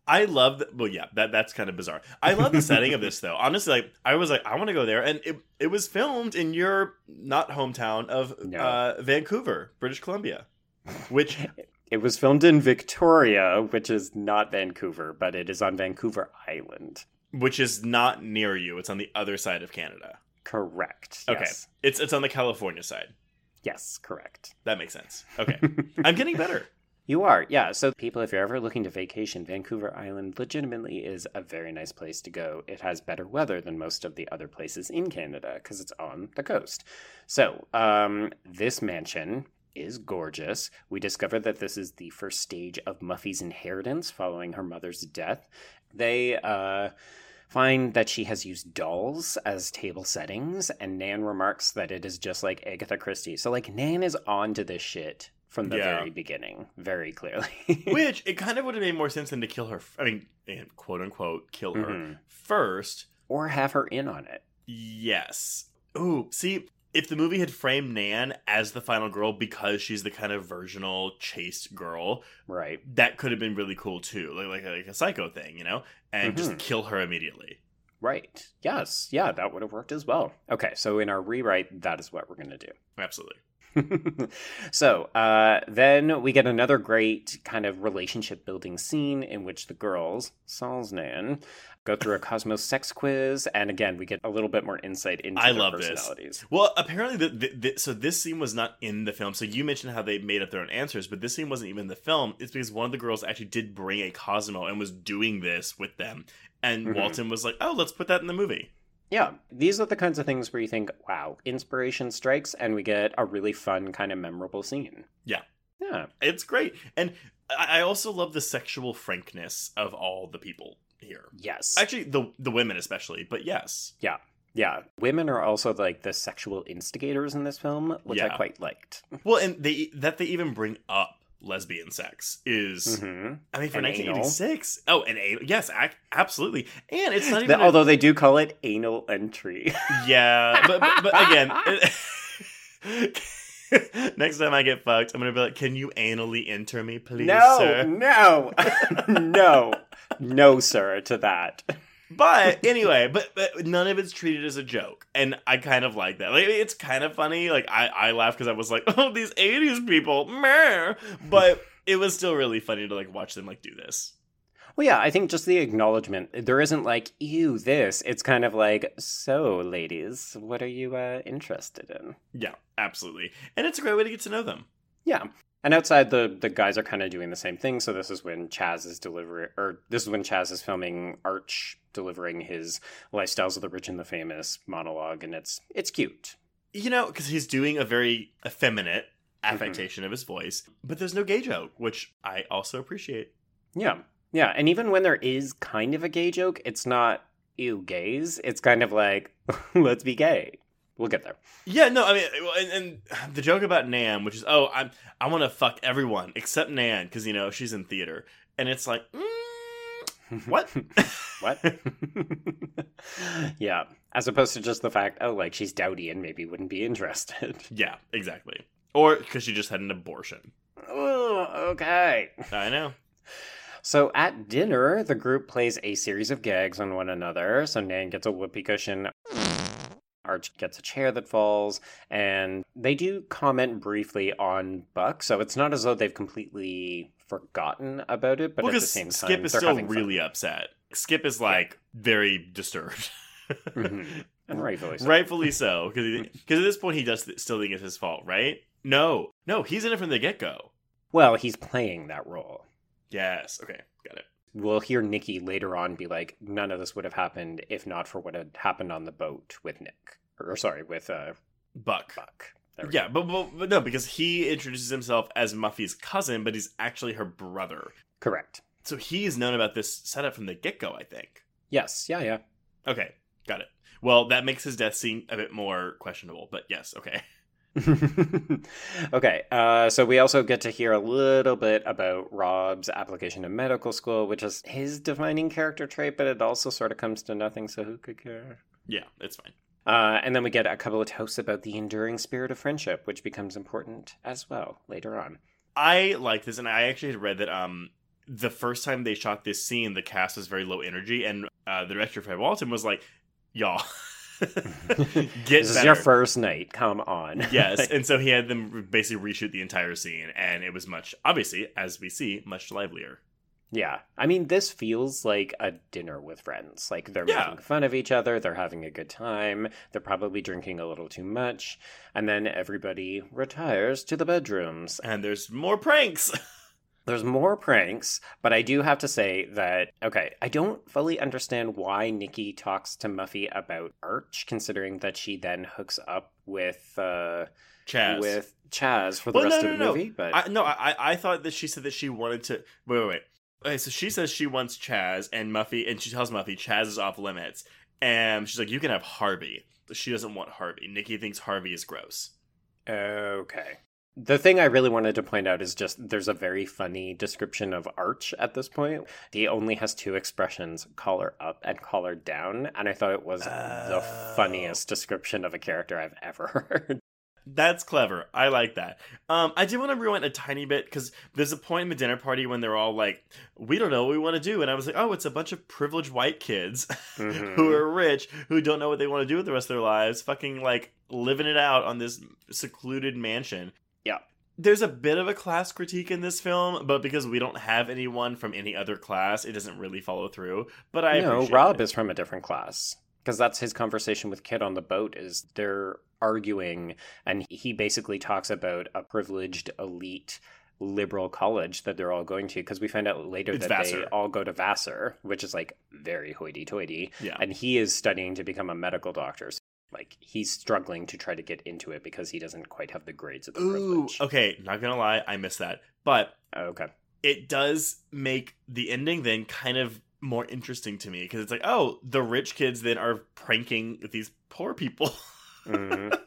I love the, well, yeah, that that's kind of bizarre. I love the setting of this, though. Honestly, like I was like, I want to go there, and it it was filmed in your not hometown of No. uh, Vancouver, British Columbia, which It was filmed in Victoria, which is not Vancouver, but it is on Vancouver Island. which is not near you. It's on the other side of Canada. Correct. Okay, Yes. it's it's on the California side. Yes, correct. That makes sense. Okay, I'm getting better. You are, yeah. So, people, if you're ever looking to vacation, Vancouver Island legitimately is a very nice place to go. It has better weather than most of the other places in Canada because it's on the coast. So, um, this mansion is gorgeous. We discover that this is the first stage of Muffy's inheritance following her mother's death. They uh, find that she has used dolls as table settings, and Nan remarks that it is just like Agatha Christie. So, like, Nan is on to this shit from the Yeah. very beginning, very clearly. Which it kind of would have made more sense than to kill her. I mean, and quote unquote, kill her Mhm. first. Or have her in on it. Yes. Ooh, see, if the movie had framed Nan as the final girl because she's the kind of virginal, chaste girl, Right. that could have been really cool too, like like, like a psycho thing, you know, and just Mhm. kill her immediately. Right. Yes. Yeah, that would have worked as well. Okay, so in our rewrite, that is what we're going to do. Absolutely. So uh, then we get another great kind of relationship building scene in which the girls, Saul's Nan, go through a Cosmos sex quiz, and again we get a little bit more insight into I their love this. personalities. Well, apparently, the, the, the, so this scene was not in the film. So you mentioned how they made up their own answers, but this scene wasn't even in the film. It's because one of the girls actually did bring a Cosmo and was doing this with them. And Mhm. Walton was like, oh, let's put that in the movie. Yeah, these are the kinds of things where you think, wow, inspiration strikes, and we get a really fun, kind of memorable scene. Yeah. Yeah. It's great. And I I also love the sexual frankness of all the people here. Yes. Actually, the the women especially, but yes. Yeah. Women are also like the sexual instigators in this film, which I Yeah. quite liked. Well, and they that they even bring up lesbian sex is, hmm I mean, for And nineteen anal. eighty-six. Oh, and anal. Yes, ac- absolutely. And it's not even. a- Although they do call it anal entry. yeah, but, but, but again. it- Next time I get fucked, I'm gonna be like, "Can you anally enter me, please, no, sir?" no, no, no, sir, to that. But anyway, but, but none of it's treated as a joke, and I kind of like that. Like, it's kind of funny. Like I, I laugh because I was like, "Oh, these eighties people," meh. But it was still really funny to like watch them like do this. Well, yeah, I think just the acknowledgement. There isn't like, ew, this. It's kind of like, so, ladies, what are you uh, interested in? Yeah, absolutely, and it's a great way to get to know them. Yeah. And outside, the the guys are kind of doing the same thing. So this is when Chaz is delivering, or this is when Chaz is filming Arch delivering his Lifestyles of the Rich and the Famous monologue, and it's it's cute. You know, because he's doing a very effeminate affectation of his voice, but there's no gay joke, which I also appreciate. Yeah, yeah. And even when there is kind of a gay joke, it's not ew gays. It's kind of like, let's be gay. We'll get there. Yeah, no, I mean, well, and, and the joke about Nan, which is, oh, I'm I want to fuck everyone except Nan because you know she's in theater, and it's like, mm, what? What? Yeah. As opposed to just the fact, oh, like she's dowdy and maybe wouldn't be interested. Yeah, exactly. Or because she just had an abortion. Oh, okay. I know. So at dinner, the group plays a series of gags on one another. So Nan gets a whoopee cushion. Arch gets a chair that falls, and they do comment briefly on Buck, so it's not as though they've completely forgotten about it, but Well, at the because same time, Skip is they're still having really upset. Skip is like very disturbed. fun. Mhm. And rightfully so. Rightfully so, because at this point he does th- still think it's his fault, right? No, no, he's in it from the get go. Well, he's playing that role. Yes. Okay, got it. We'll hear Nikki later on be like, none of this would have happened if not for what had happened on the boat with Nick. Or, sorry, with uh, Buck. Buck. There we Yeah, but, but but no, because he introduces himself as Muffy's cousin, but he's actually her brother. go. Correct. So he's known about this setup from the get go, I think. Yes, yeah, yeah. Okay, got it. Well, that makes his death scene a bit more questionable, but yes, okay. Okay, uh, so we also get to hear a little bit about Rob's application to medical school, which is his defining character trait, but it also sort of comes to nothing, so who could care? Yeah, it's fine. Uh, and then we get a couple of toasts about the enduring spirit of friendship, which becomes important as well later on. I like this, and I actually had read that um the first time they shot this scene, the cast was very low energy, and uh, the director, Fred Walton, was like, y'all, get This is better. your first night. Come on. Yes, and so he had them basically reshoot the entire scene, and it was much, obviously, as we see, much livelier. Yeah. I mean, this feels like a dinner with friends. Like, they're Yeah. making fun of each other. They're having a good time. They're probably drinking a little too much. And then everybody retires to the bedrooms. And there's more pranks. There's more pranks, but I do have to say that, okay, I don't fully understand why Nikki talks to Muffy about Arch, considering that she then hooks up with, uh, Chaz. with Chaz for the Well, rest no, of no, the no. movie. But I, no, I, I thought that she said that she wanted to. Wait, wait, wait. Okay, so she says she wants Chaz and Muffy, and she tells Muffy Chaz is off limits, and she's like, "You can have Harvey." She doesn't want Harvey. Nikki thinks Harvey is gross. Okay. The thing I really wanted to point out is just there's a very funny description of Arch at this point. He only has two expressions, collar up and collar down, and I thought it was Oh. the funniest description of a character I've ever heard. That's clever. I like that. Um, I did want to rewind a tiny bit because there's a point in the dinner party when they're all like, "We don't know what we want to do," and I was like, "Oh, it's a bunch of privileged white kids Mhm. who are rich who don't know what they want to do with the rest of their lives, fucking like living it out on this secluded mansion." Yeah. There's a bit of a class critique in this film, but because we don't have anyone from any other class, it doesn't really follow through. But I no, appreciate Rob it. is from a different class. Because that's his conversation with Kid on the boat is they're arguing, and he basically talks about a privileged, elite, liberal college that they're all going to. Because we find out later It's that Vassar. they all go to Vassar, which is like very hoity-toity. Yeah. And he is studying to become a medical doctor. So, like, he's struggling to try to get into it because he doesn't quite have the grades of the Ooh, privilege. okay, not gonna lie, I missed that. But Okay. it does make the ending then kind of more interesting to me because it's like, oh, the rich kids then are pranking these poor people. Mhm.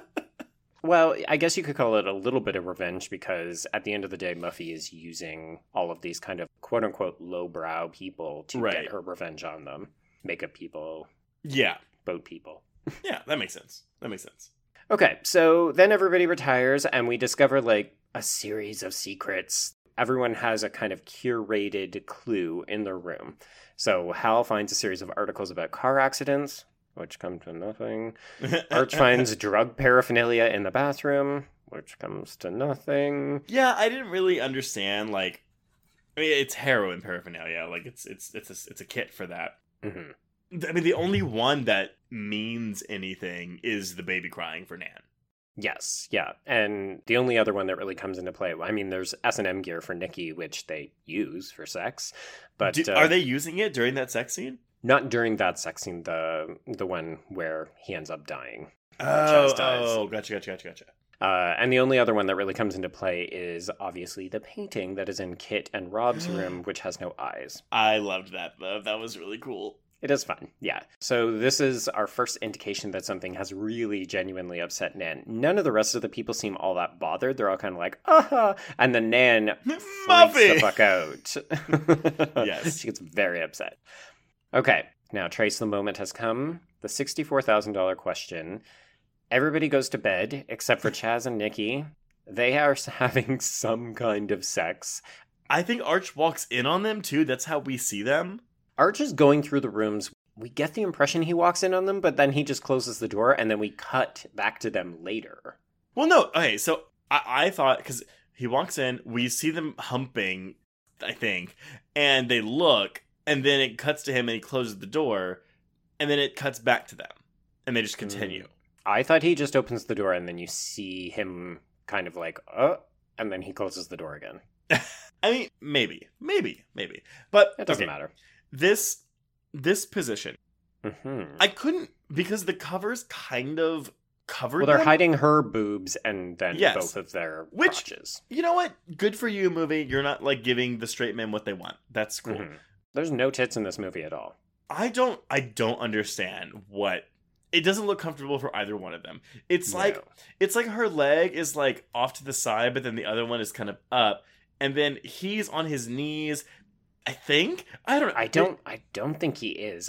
Well, I guess you could call it a little bit of revenge because at the end of the day, Muffy is using all of these kind of quote unquote lowbrow people to Right. get her revenge on them. Makeup people, Yeah, boat people. yeah, that makes sense. That makes sense. Okay, so then everybody retires and we discover like a series of secrets. Everyone has a kind of curated clue in their room. So Hal finds a series of articles about car accidents, which come to nothing. Arch finds drug paraphernalia in the bathroom, which comes to nothing. Yeah, I didn't really understand. Like, I mean, it's heroin paraphernalia. Like, it's it's it's a, it's a kit for that. hmm I mean, the only one that means anything is the baby crying for Nan. Yes, yeah. And the only other one that really comes into play, I mean, there's S and M gear for Nikki, which they use for sex. But Do, uh, are they using it during that sex scene? not during that sex scene, the, the one where he ends up dying. Oh, Chaz dies. oh, gotcha, gotcha, gotcha, gotcha. Uh, and the only other one that really comes into play is obviously the painting that is in Kit and Rob's room, which has no eyes. I loved that, though. That was really cool. It is fun, yeah. So this is our first indication that something has really genuinely upset Nan. None of the rest of the people seem all that bothered. They're all kind of like, ah, and then Nan freaks Muffy! the fuck out. Yes. She gets very upset. Okay, now Trace, the moment has come. The sixty-four thousand dollars question. Everybody goes to bed except for Chaz and Nikki. They are having some kind of sex. I think Arch walks in on them, too. That's how we see them. Arch is going through the rooms. We get the impression he walks in on them, but then he just closes the door, and then we cut back to them later. Well, no. Okay, so I, I thought, because he walks in, we see them humping, I think, and they look, and then it cuts to him, and he closes the door, and then it cuts back to them, and they just continue. I thought he just opens the door, and then you see him kind of like, oh, and then he closes the door again. I mean, maybe, maybe, maybe. But It doesn't okay, matter. This, this position, hmm I couldn't, because the covers kind of covered Well, they're them. hiding her boobs and then Yes. both of their Which- crotches. You know what? Good for you, movie. You're not, like, giving the straight men what they want. That's cool. Mhm. There's no tits in this movie at all. I don't I don't understand what it doesn't look comfortable for either one of them. It's like No. it's like her leg is like off to the side, but then the other one is kind of up, and then he's on his knees. I think I don't. I don't. I don't think he is.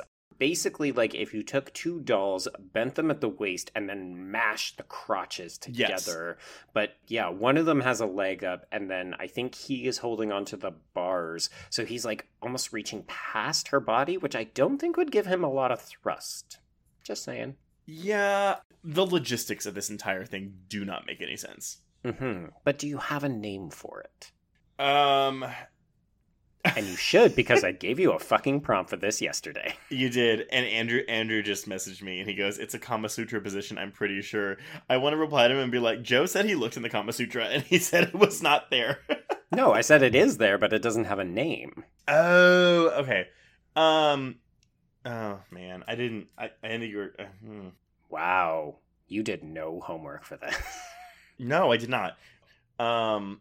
basically like if you took two dolls, bent them at the waist, and then mashed the crotches together. Yes. But yeah, one of them has a leg up, and then I think he is holding onto the bars. So he's like almost reaching past her body, which I don't think would give him a lot of thrust. Just saying. Yeah, the logistics of this entire thing do not make any sense. Mm-hmm. But do you have a name for it? Um... And you should, because I gave you a fucking prompt for this yesterday. You did, and Andrew Andrew just messaged me, and he goes, it's a Kama Sutra position, I'm pretty sure. I want to reply to him and be like, Joe said he looked in the Kama Sutra, and he said it was not there. No, I said it is there, but it doesn't have a name. Oh, okay. Um, oh, man, I didn't, I, I didn't think you were, uh, hmm. Wow, you did no homework for this. No, I did not. Um,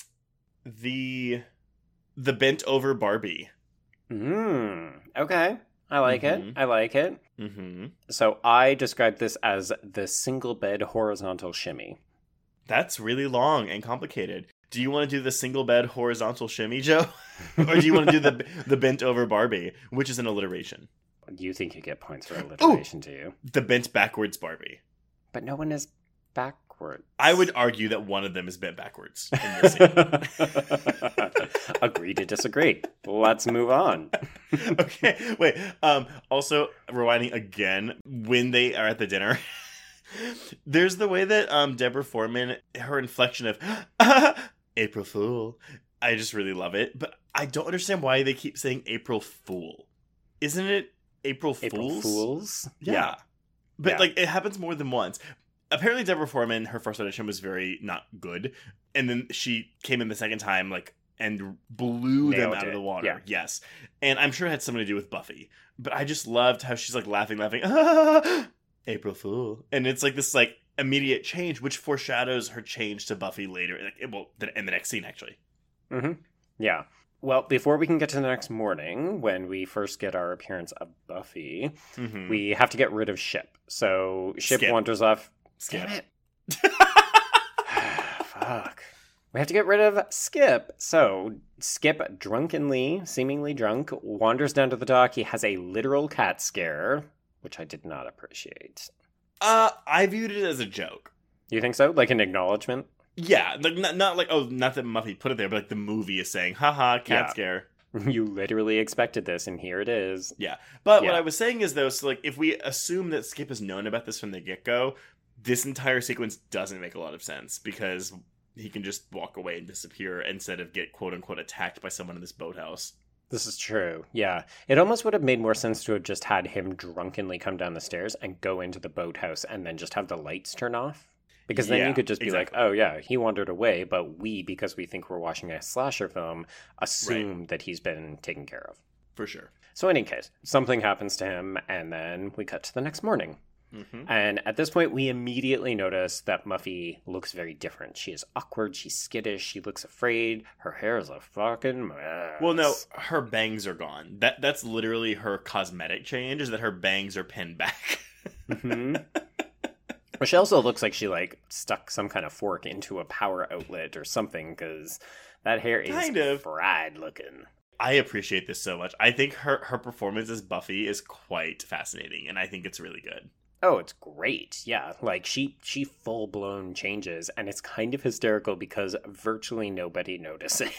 the... The bent over Barbie. Mm, okay. I like mm-hmm. it. I like it. Mm-hmm. So I described this as the single bed horizontal shimmy. That's really long and complicated. Do you want to do the single bed horizontal shimmy, Joe? Or do you want to do the the bent over Barbie, which is an alliteration? You think you get points for alliteration, Ooh, do you? The bent backwards Barbie. But no one is backwards. I would argue that one of them is bent backwards in this scene. Agree to disagree. Let's move on. Okay, wait. Um, also, rewinding again, when they are at the dinner, there's the way that um, Deborah Foreman, her inflection of April Fool, I just really love it. But I don't understand why they keep saying April Fool. Isn't it April Fools? April Fools? Yeah. yeah. But, yeah. like, it happens more than once. Apparently, Deborah Foreman, her first audition was very not good. And then she came in the second time, like, and blew Nailed them out it. of the water. Yeah. Yes. And I'm sure it had something to do with Buffy. But I just loved how she's, like, laughing, laughing. Ah, April Fool. And it's, like, this, like, immediate change, which foreshadows her change to Buffy later. Like, well, in the next scene, actually. Mm-hmm. Yeah. Well, before we can get to the next morning, when we first get our appearance of Buffy, mm-hmm. we have to get rid of Ship. So Ship Skip. wanders off... Skip. Damn it. Fuck. We have to get rid of Skip. So Skip, drunkenly, seemingly drunk, wanders down to the dock. He has a literal cat scare, which I did not appreciate. Uh, I viewed it as a joke. You think so? Like an acknowledgement? Yeah, like not, not like, oh, not that Muffy put it there, but like the movie is saying, haha, cat yeah. scare. You literally expected this, and here it is. Yeah. But yeah. what I was saying is, though, so like if we assume that Skip has known about this from the get-go, this entire sequence doesn't make a lot of sense because he can just walk away and disappear instead of get quote-unquote attacked by someone in this boathouse. This is true, yeah. It almost would have made more sense to have just had him drunkenly come down the stairs and go into the boathouse and then just have the lights turn off. Because then yeah, you could just be exactly. like, oh yeah, he wandered away, but we, because we think we're watching a slasher film, assume right. that he's been taken care of. For sure. So in any case, something happens to him, and then we cut to the next morning. Mm-hmm. And at this point, we immediately notice that Muffy looks very different. She is awkward, she's skittish, she looks afraid, her hair is a fucking mess. Well, no, her bangs are gone. That That's literally her cosmetic change, is that her bangs are pinned back. Mm-hmm. Well, she also looks like she, like, stuck some kind of fork into a power outlet or something, because that hair is kind of fried looking. I appreciate this so much. I think her, her performance as Buffy is quite fascinating, and I think it's really good. Oh, it's great. Yeah, like she she full-blown changes, and it's kind of hysterical because virtually nobody notices.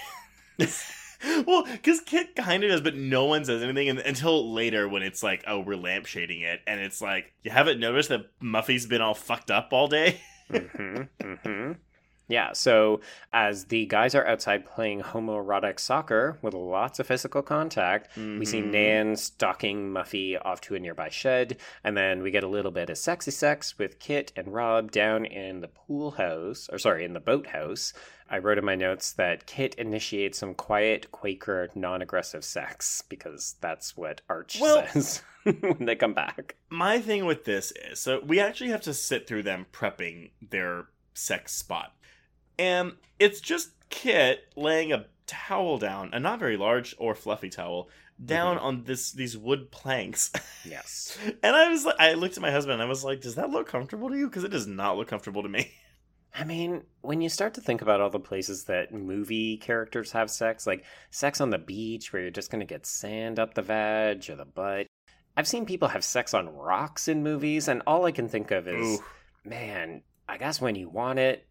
Well, because Kit kind of does, but no one says anything and, until later when it's like, oh, we're lampshading it, and it's like, you haven't noticed that Muffy's been all fucked up all day? mm-hmm, mm-hmm. Yeah, so as the guys are outside playing homoerotic soccer with lots of physical contact, mm-hmm. we see Nan stalking Muffy off to a nearby shed, and then we get a little bit of sexy sex with Kit and Rob down in the pool house, or sorry, in the boathouse. I wrote in my notes that Kit initiates some quiet, Quaker, non-aggressive sex, because that's what Arch well, says when they come back. My thing with this is, so we actually have to sit through them prepping their sex spot. And it's just Kit laying a towel down, a not very large or fluffy towel, down mm-hmm. on this these wood planks. Yes. And I was like, I looked at my husband and I was like, does that look comfortable to you? Because it does not look comfortable to me. I mean, when you start to think about all the places that movie characters have sex, like sex on the beach where you're just going to get sand up the vag or the butt, I've seen people have sex on rocks in movies, and all I can think of is, Ooh. man, I guess when you want it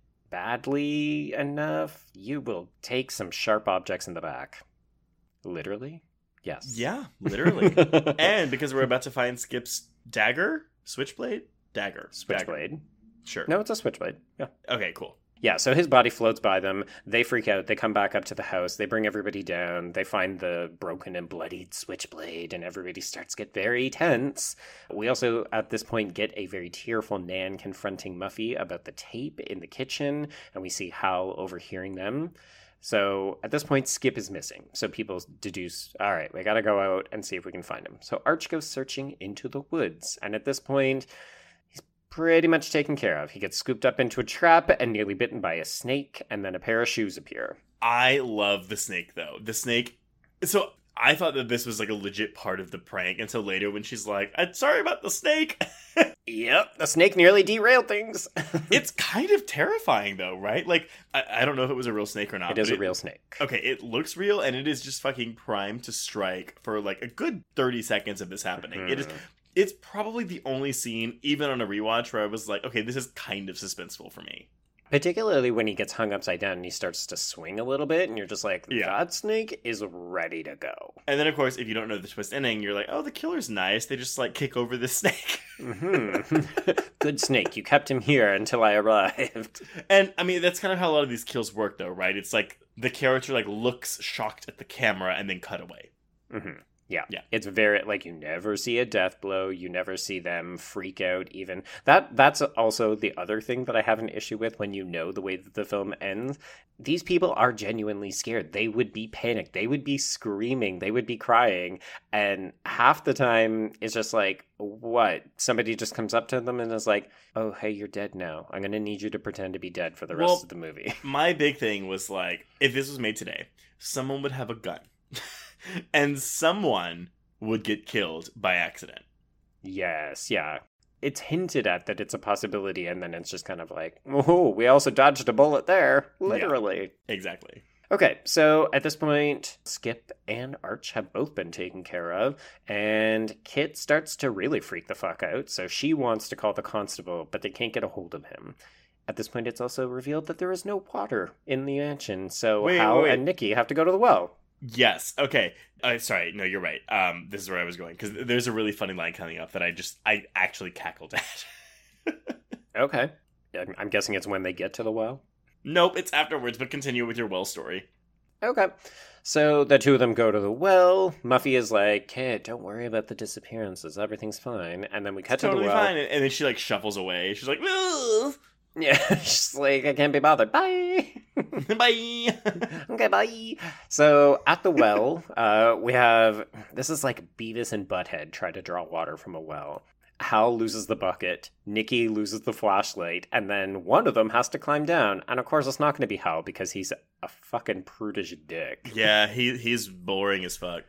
badly enough, you will take some sharp objects in the back. Literally? Yes. Yeah, literally. And because we're about to find Skip's dagger? Switchblade? Dagger. Switchblade. Dagger. Sure. No, it's a switchblade. Yeah. Okay, cool. Yeah, so his body floats by them. They freak out. They come back up to the house. They bring everybody down. They find the broken and bloodied switchblade, and everybody starts to get very tense. We also, at this point, get a very tearful Nan confronting Muffy about the tape in the kitchen, and we see Hal overhearing them. So at this point, Skip is missing. So people deduce, all right, we got to go out and see if we can find him. So Arch goes searching into the woods, and at this point, pretty much taken care of. He gets scooped up into a trap and nearly bitten by a snake, and then a pair of shoes appear. I love the snake, though. The snake... So, I thought that this was, like, a legit part of the prank until later when she's like, I'm sorry about the snake! Yep, the snake nearly derailed things. It's kind of terrifying, though, right? Like, I, I don't know if it was a real snake or not. It is a it, real snake. Okay, it looks real, and it is just fucking primed to strike for, like, a good thirty seconds of this happening. Mm-hmm. It is... It's probably the only scene, even on a rewatch, where I was like, okay, this is kind of suspenseful for me. Particularly when he gets hung upside down and he starts to swing a little bit, and you're just like, Yeah. that snake is ready to go. And then, of course, if you don't know the twist ending, you're like, oh, the killer's nice. They just, like, kick over this snake. Mm-hmm. Good snake. You kept him here until I arrived. And, I mean, that's kind of how a lot of these kills work, though, right? It's like the character, like, looks shocked at the camera and then cut away. Mm-hmm. Yeah. Yeah. It's very, like, you never see a death blow. You never see them freak out even. That That's also the other thing that I have an issue with when you know the way that the film ends. These people are genuinely scared. They would be panicked. They would be screaming. They would be crying. And half the time, it's just like, what? Somebody just comes up to them and is like, oh, hey, you're dead now. I'm going to need you to pretend to be dead for the rest Well, of the movie. My big thing was, like, if this was made today, someone would have a gun. And someone would get killed by accident. Yes, yeah. It's hinted at that it's a possibility, and then it's just kind of like, oh, we also dodged a bullet there. Literally. Yeah, exactly. Okay, so at this point, Skip and Arch have both been taken care of, and Kit starts to really freak the fuck out, so she wants to call the constable, but they can't get a hold of him. At this point, it's also revealed that there is no water in the mansion, so Wait, Hal wait, wait. and Nikki have to go to the well. Yes. Okay. Uh, sorry. No, you're right. Um, this is where I was going because there's a really funny line coming up that I just I actually cackled at. Okay. I'm guessing it's when they get to the well? Nope, it's afterwards. But continue with your well story. Okay. So the two of them go to the well. Muffy is like, Kit, don't worry about the disappearances. Everything's fine. And then we cut It's to totally the well. fine. And then she like shuffles away. She's like, "Ugh." Yeah, she's like, I can't be bothered. Bye. Bye. Okay, bye. So at the well, uh, we have, this is like Beavis and Butthead try to draw water from a well. Hal loses the bucket, Nikki loses the flashlight, and then one of them has to climb down. And of course, it's not going to be Hal because he's a fucking prudish dick. Yeah, he he's boring as fuck.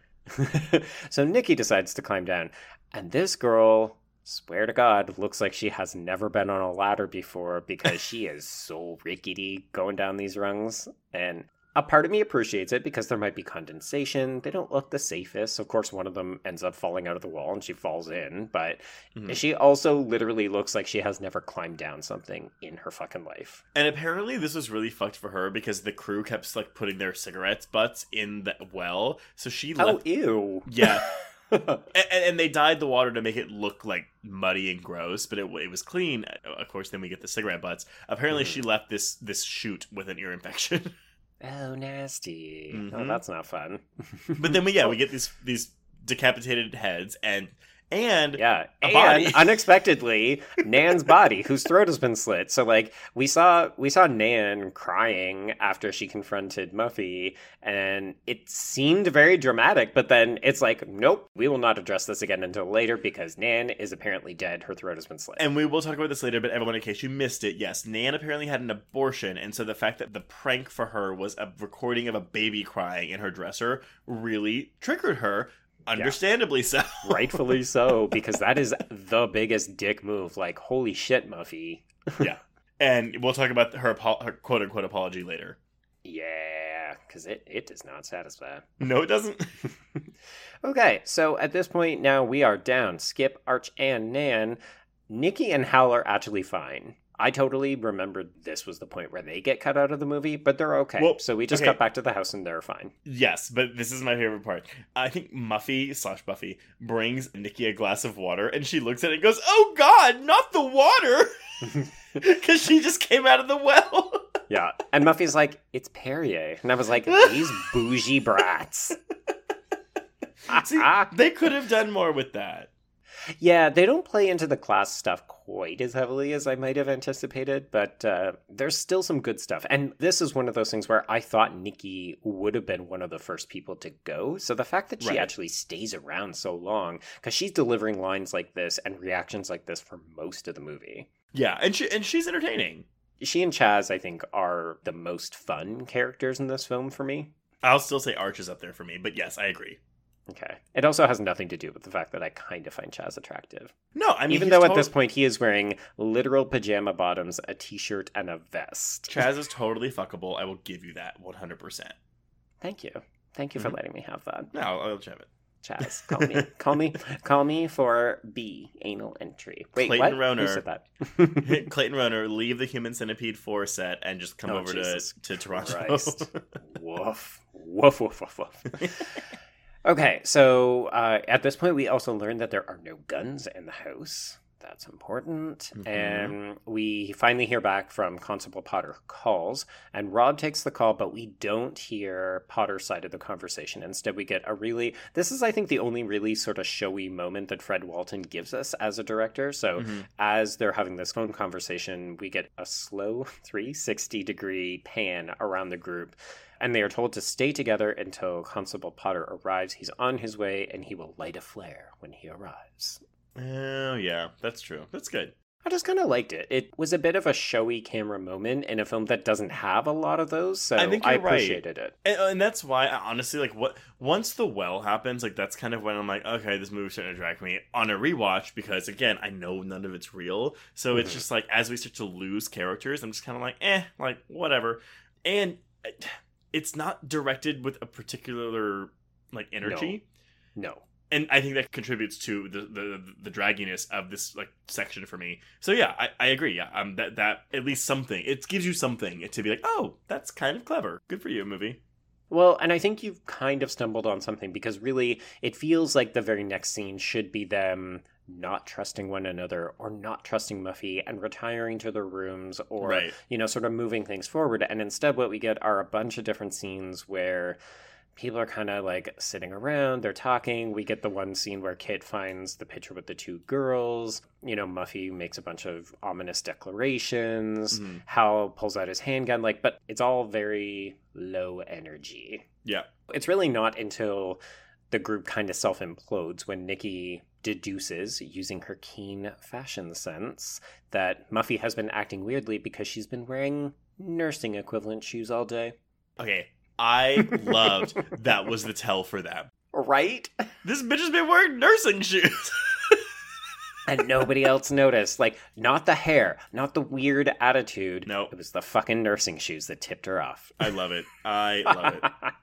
So Nikki decides to climb down. And this girl, swear to God, looks like she has never been on a ladder before because she is so rickety going down these rungs. And a part of me appreciates it because there might be condensation. They don't look the safest. Of course, one of them ends up falling out of the wall and she falls in. But Mhm. she also literally looks like she has never climbed down something in her fucking life. And apparently this was really fucked for her because the crew kept like putting their cigarette butts in the well. So she Oh, left. ew. Yeah. and, and they dyed the water to make it look like muddy and gross, but it, it was clean. Of course, then we get the cigarette butts. Apparently, Mhm. she left this this chute with an ear infection. Oh, nasty. Oh, Mhm. that's not fun. But then we yeah we get these these decapitated heads and and Yeah, a and body. unexpectedly, Nan's body, whose throat has been slit. So, like, we saw we saw Nan crying after she confronted Muffy, and it seemed very dramatic. But then it's like, nope, we will not address this again until later because Nan is apparently dead. Her throat has been slit. And we will talk about this later, but everyone, in case you missed it, yes, Nan apparently had an abortion, and so the fact that the prank for her was a recording of a baby crying in her dresser really triggered her. Understandably so. Rightfully so, because that is the biggest dick move. Like, holy shit, Muffy. Yeah. And we'll talk about her, apo- her quote-unquote apology later. Yeah, because it, it does not satisfy. No, it doesn't. Okay, so at this point now we are down Skip, Arch, and Nan. Nikki and Hal are actually fine. I totally remembered this was the point where they get cut out of the movie, but they're okay. Well, so we just okay. cut back to the house and they're fine. Yes, but this is my favorite part. I think Muffy slash Buffy brings Nikki a glass of water, and she looks at it and goes, "Oh God, not the water!" Because she just came out of the well. Yeah, and Muffy's like, "It's Perrier," and I was like, "These bougie brats." See, they could have done more with that. Yeah, they don't play into the class stuff quite as heavily as I might have anticipated, but uh, there's still some good stuff. And this is one of those things where I thought Nikki would have been one of the first people to go. So the fact that she Right. actually stays around so long, because she's delivering lines like this and reactions like this for most of the movie. Yeah, and she and she's entertaining. She and Chaz, I think, are the most fun characters in this film for me. I'll still say Arch is up there for me, but yes, I agree. Okay. It also has nothing to do with the fact that I kind of find Chaz attractive. No, I mean, Even he's though at tot- this point he is wearing literal pajama bottoms, a t-shirt, and a vest. Chaz is totally fuckable. I will give you that one hundred percent. Thank you. Thank you Mm-hmm. for letting me have that. No, I'll, I'll have it. Chaz, call me. call me. Call me for B, anal entry. Wait, Clayton what? Rohner. Who said that? Clayton Rohner, leave the Human Centipede four set and just come Oh, over Jesus to, to Toronto. Christ. Woof. Woof, woof, woof, woof. Okay, so uh, at this point, we also learned that there are no guns in the house. That's important. Mhm. And we finally hear back from Constable Potter calls, and Rob takes the call, but we don't hear Potter's side of the conversation. Instead, we get a really, this is, I think, the only really sort of showy moment that Fred Walton gives us as a director. So Mhm. as they're having this phone conversation, we get a slow three sixty degree pan around the group. And they are told to stay together until Constable Potter arrives. He's on his way, and he will light a flare when he arrives. Oh, yeah, that's true. That's good. I just kind of liked it. It was a bit of a showy camera moment in a film that doesn't have a lot of those, so I think I you're right. appreciated it. And, and that's why, I, honestly, like, what once the well happens, like, that's kind of when I'm like, okay, this movie's starting to drag me on a rewatch, because, again, I know none of it's real. So it's Mhm. just like, as we start to lose characters, I'm just kind of like, eh, like, whatever. And it's not directed with a particular, like, energy. No. And I think that contributes to the, the the dragginess of this like section for me. So yeah, I, I agree. Yeah, um, that that at least something. It gives you something to be like, oh, that's kind of clever. Good for you, movie. Well, and I think you've kind of stumbled on something, because really it feels like the very next scene should be them not trusting one another, or not trusting Muffy and retiring to their rooms, or, Right. you know, sort of moving things forward. And instead what we get are a bunch of different scenes where people are kind of like sitting around, they're talking. We get the one scene where Kit finds the picture with the two girls. You know, Muffy makes a bunch of ominous declarations. Mhm. Hal pulls out his handgun, like, but it's all very low energy. Yeah. It's really not until the group kind of self-implodes when Nikki deduces, using her keen fashion sense, that Muffy has been acting weirdly because she's been wearing nursing equivalent shoes all day. Okay. I loved that was the tell for them. Right? This bitch has been wearing nursing shoes. And nobody else noticed. Like, not the hair, not the weird attitude. No. It was the fucking nursing shoes that tipped her off. I love it. I love it.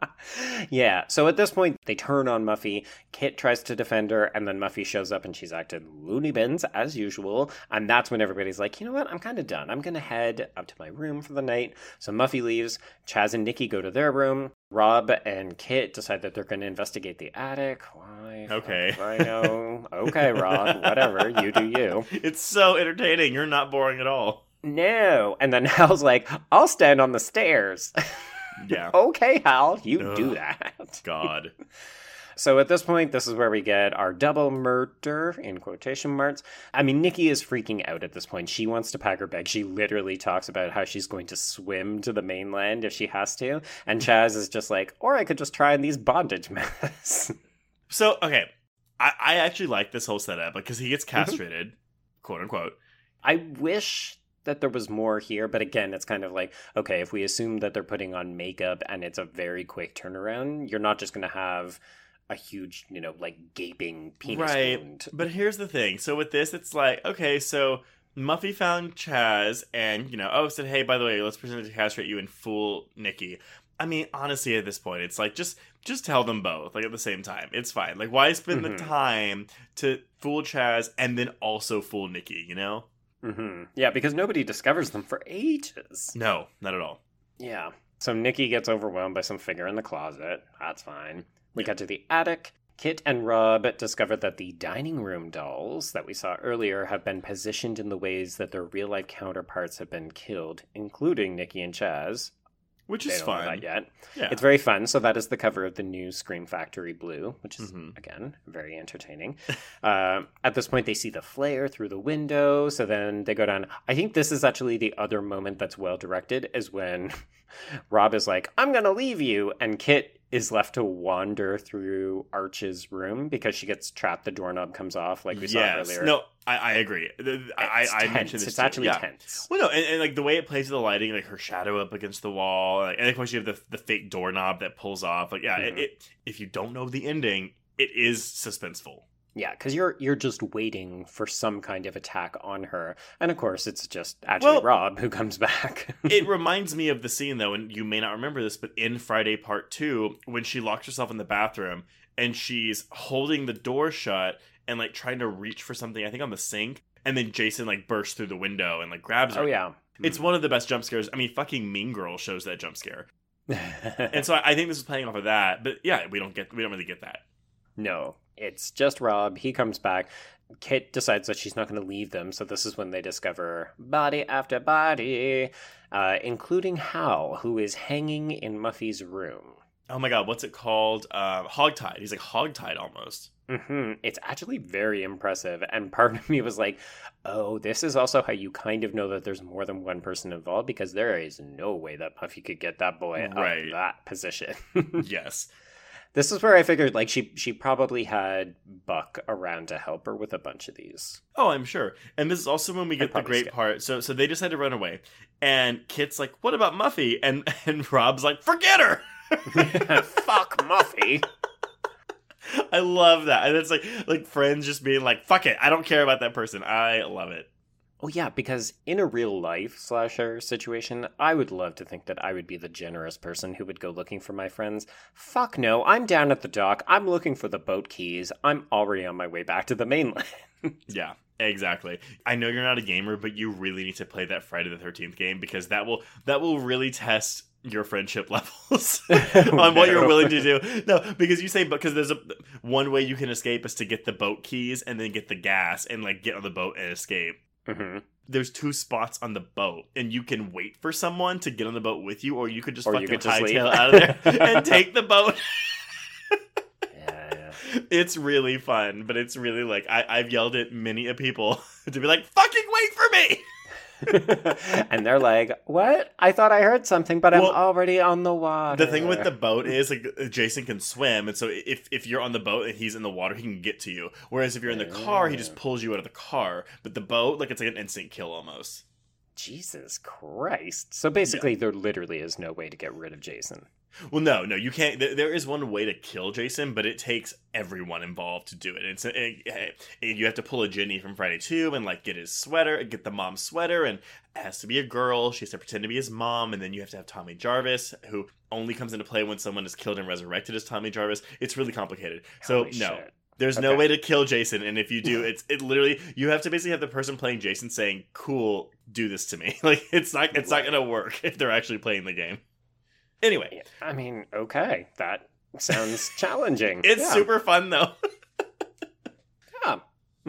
Yeah, so at this point, they turn on Muffy. Kit tries to defend her, and then Muffy shows up and she's acting loony bins, as usual. And that's when everybody's like, you know what, I'm kind of done. I'm going to head up to my room for the night. So Muffy leaves. Chaz and Nikki go to their room. Rob and Kit decide that they're going to investigate the attic. Why? Okay. Fuck, I know. Okay, Rob, whatever. You do you. It's so entertaining. You're not boring at all. No. And then Hal's like, I'll stand on the stairs. Yeah. Okay, Hal, you Ugh. do that. God. So at this point, this is where we get our double murder, in quotation marks. I mean, Nikki is freaking out at this point. She wants to pack her bag. She literally talks about how she's going to swim to the mainland if she has to. And Chaz is just like, or I could just try on these bondage masks. So, okay. I, I actually like this whole setup because he gets castrated, quote unquote. I wish that there was more here, but again, it's kind of like, okay, if we assume that they're putting on makeup and it's a very quick turnaround, you're not just going to have a huge, you know, like gaping penis Right. wound. But here's the thing. So with this, it's like, okay, so Muffy found Chaz and, you know, oh, said, hey, by the way, let's pretend to castrate you and fool Nikki. I mean, honestly, at this point, it's like, just just tell them both, like, at the same time. It's fine. Like, why spend mm-hmm. the time to fool Chaz and then also fool Nikki, you know? Mm-hmm. Yeah, because nobody discovers them for ages. No, not at all. Yeah. So Nikki gets overwhelmed by some figure in the closet. That's fine. We yeah. get to the attic. Kit and Rob discover that the dining room dolls that we saw earlier have been positioned in the ways that their real-life counterparts have been killed, including Nikki and Chaz. Which they is don't fun. Know that yet. Yeah. It's very fun. So that is the cover of the new Scream Factory Blue, which is, mm-hmm. again, very entertaining. uh, at this point, they see the flare through the window. So then they go down. I think this is actually the other moment that's well-directed, is when Rob is like, I'm going to leave you. And Kit is left to wander through Arch's room because she gets trapped. The doorknob comes off, like we yes. saw earlier. No, I, I agree. I, it's I, I tense. mentioned this It's too. actually yeah. tense. Well, no, and, and like the way it plays with the lighting, like her shadow up against the wall, like, and of course you have the the fake doorknob that pulls off. Like, yeah, mm-hmm. it, it, if you don't know the ending, it is suspenseful. Yeah, because you're you're just waiting for some kind of attack on her. And of course, it's just actually well, Rob who comes back. It reminds me of the scene, though, and you may not remember this, but in Friday Part two, when she locks herself in the bathroom and she's holding the door shut and, like, trying to reach for something, I think on the sink, and then Jason, like, bursts through the window and, like, grabs her. Oh, yeah. It's mm. one of the best jump scares. I mean, fucking Mean Girl shows that jump scare. And so I think this is playing off of that. But, yeah, we don't get we don't really get that. No. It's just Rob. He comes back. Kit decides that she's not going to leave them, so this is when they discover body after body, uh, including Hal, who is hanging in Muffy's room. Oh my god, what's it called? Uh, hogtied. He's like hogtied almost. Mm-hmm. It's actually very impressive, and part of me was like, oh, this is also how you kind of know that there's more than one person involved, because there is no way that Muffy could get that boy right. out of that position. Yes. This is where I figured, like, she she probably had Buck around to help her with a bunch of these. Oh, I'm sure. And this is also when we get the great skip. part. So so they decide to run away. And Kit's like, what about Muffy? And and Rob's like, forget her! Fuck Muffy. I love that. And it's like, like friends just being like, fuck it, I don't care about that person. I love it. Oh, yeah, because in a real life slasher situation, I would love to think that I would be the generous person who would go looking for my friends. Fuck no, I'm down at the dock. I'm looking for the boat keys. I'm already on my way back to the mainland. Yeah, exactly. I know you're not a gamer, but you really need to play that Friday the thirteenth game, because that will that will really test your friendship levels on what you're willing to do. No, because you say, because there's a one way you can escape is to get the boat keys and then get the gas and, like, get on the boat and escape. Mm-hmm. There's two spots on the boat, and you can wait for someone to get on the boat with you, or you could just or fucking could just hightail out of there and take the boat. Yeah, yeah. It's really fun, but it's really like, I, I've yelled at many a people to be like, fucking wait for me! And they're like, what? I thought I heard something, but well, I'm already on the water. The thing with the boat is, like, Jason can swim, and so if, if you're on the boat and he's in the water, he can get to you. Whereas if you're in the car, he just pulls you out of the car. But the boat, like, it's like an instant kill almost. Jesus Christ. So basically, yeah. there literally is no way to get rid of Jason. Well, no, no, you can't. There is one way to kill Jason, but it takes everyone involved to do it. It's it, it, it, you have to pull a Ginny from Friday two and, like, get his sweater, get the mom's sweater, and it has to be a girl. She has to pretend to be his mom, and then you have to have Tommy Jarvis, who only comes into play when someone is killed and resurrected as Tommy Jarvis. It's really complicated. So, Holy no. Shit. There's okay. no way to kill Jason, and if you do, it's it literally, you have to basically have the person playing Jason saying, cool, do this to me. Like, it's not it's not gonna work if they're actually playing the game. Anyway. I mean, okay, that sounds challenging. It's yeah. super fun, though. Yeah.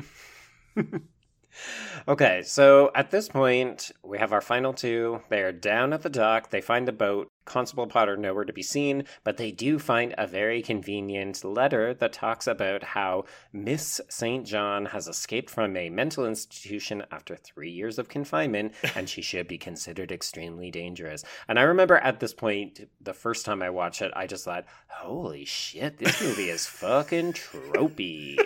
Okay, so at this point, we have our final two. They are down at the dock. They find the boat. Constable Potter nowhere to be seen, but they do find a very convenient letter that talks about how Miss Saint John has escaped from a mental institution after three years of confinement, and she should be considered extremely dangerous. And I remember at this point, the first time I watched it, I just thought, holy shit, this movie is fucking tropey.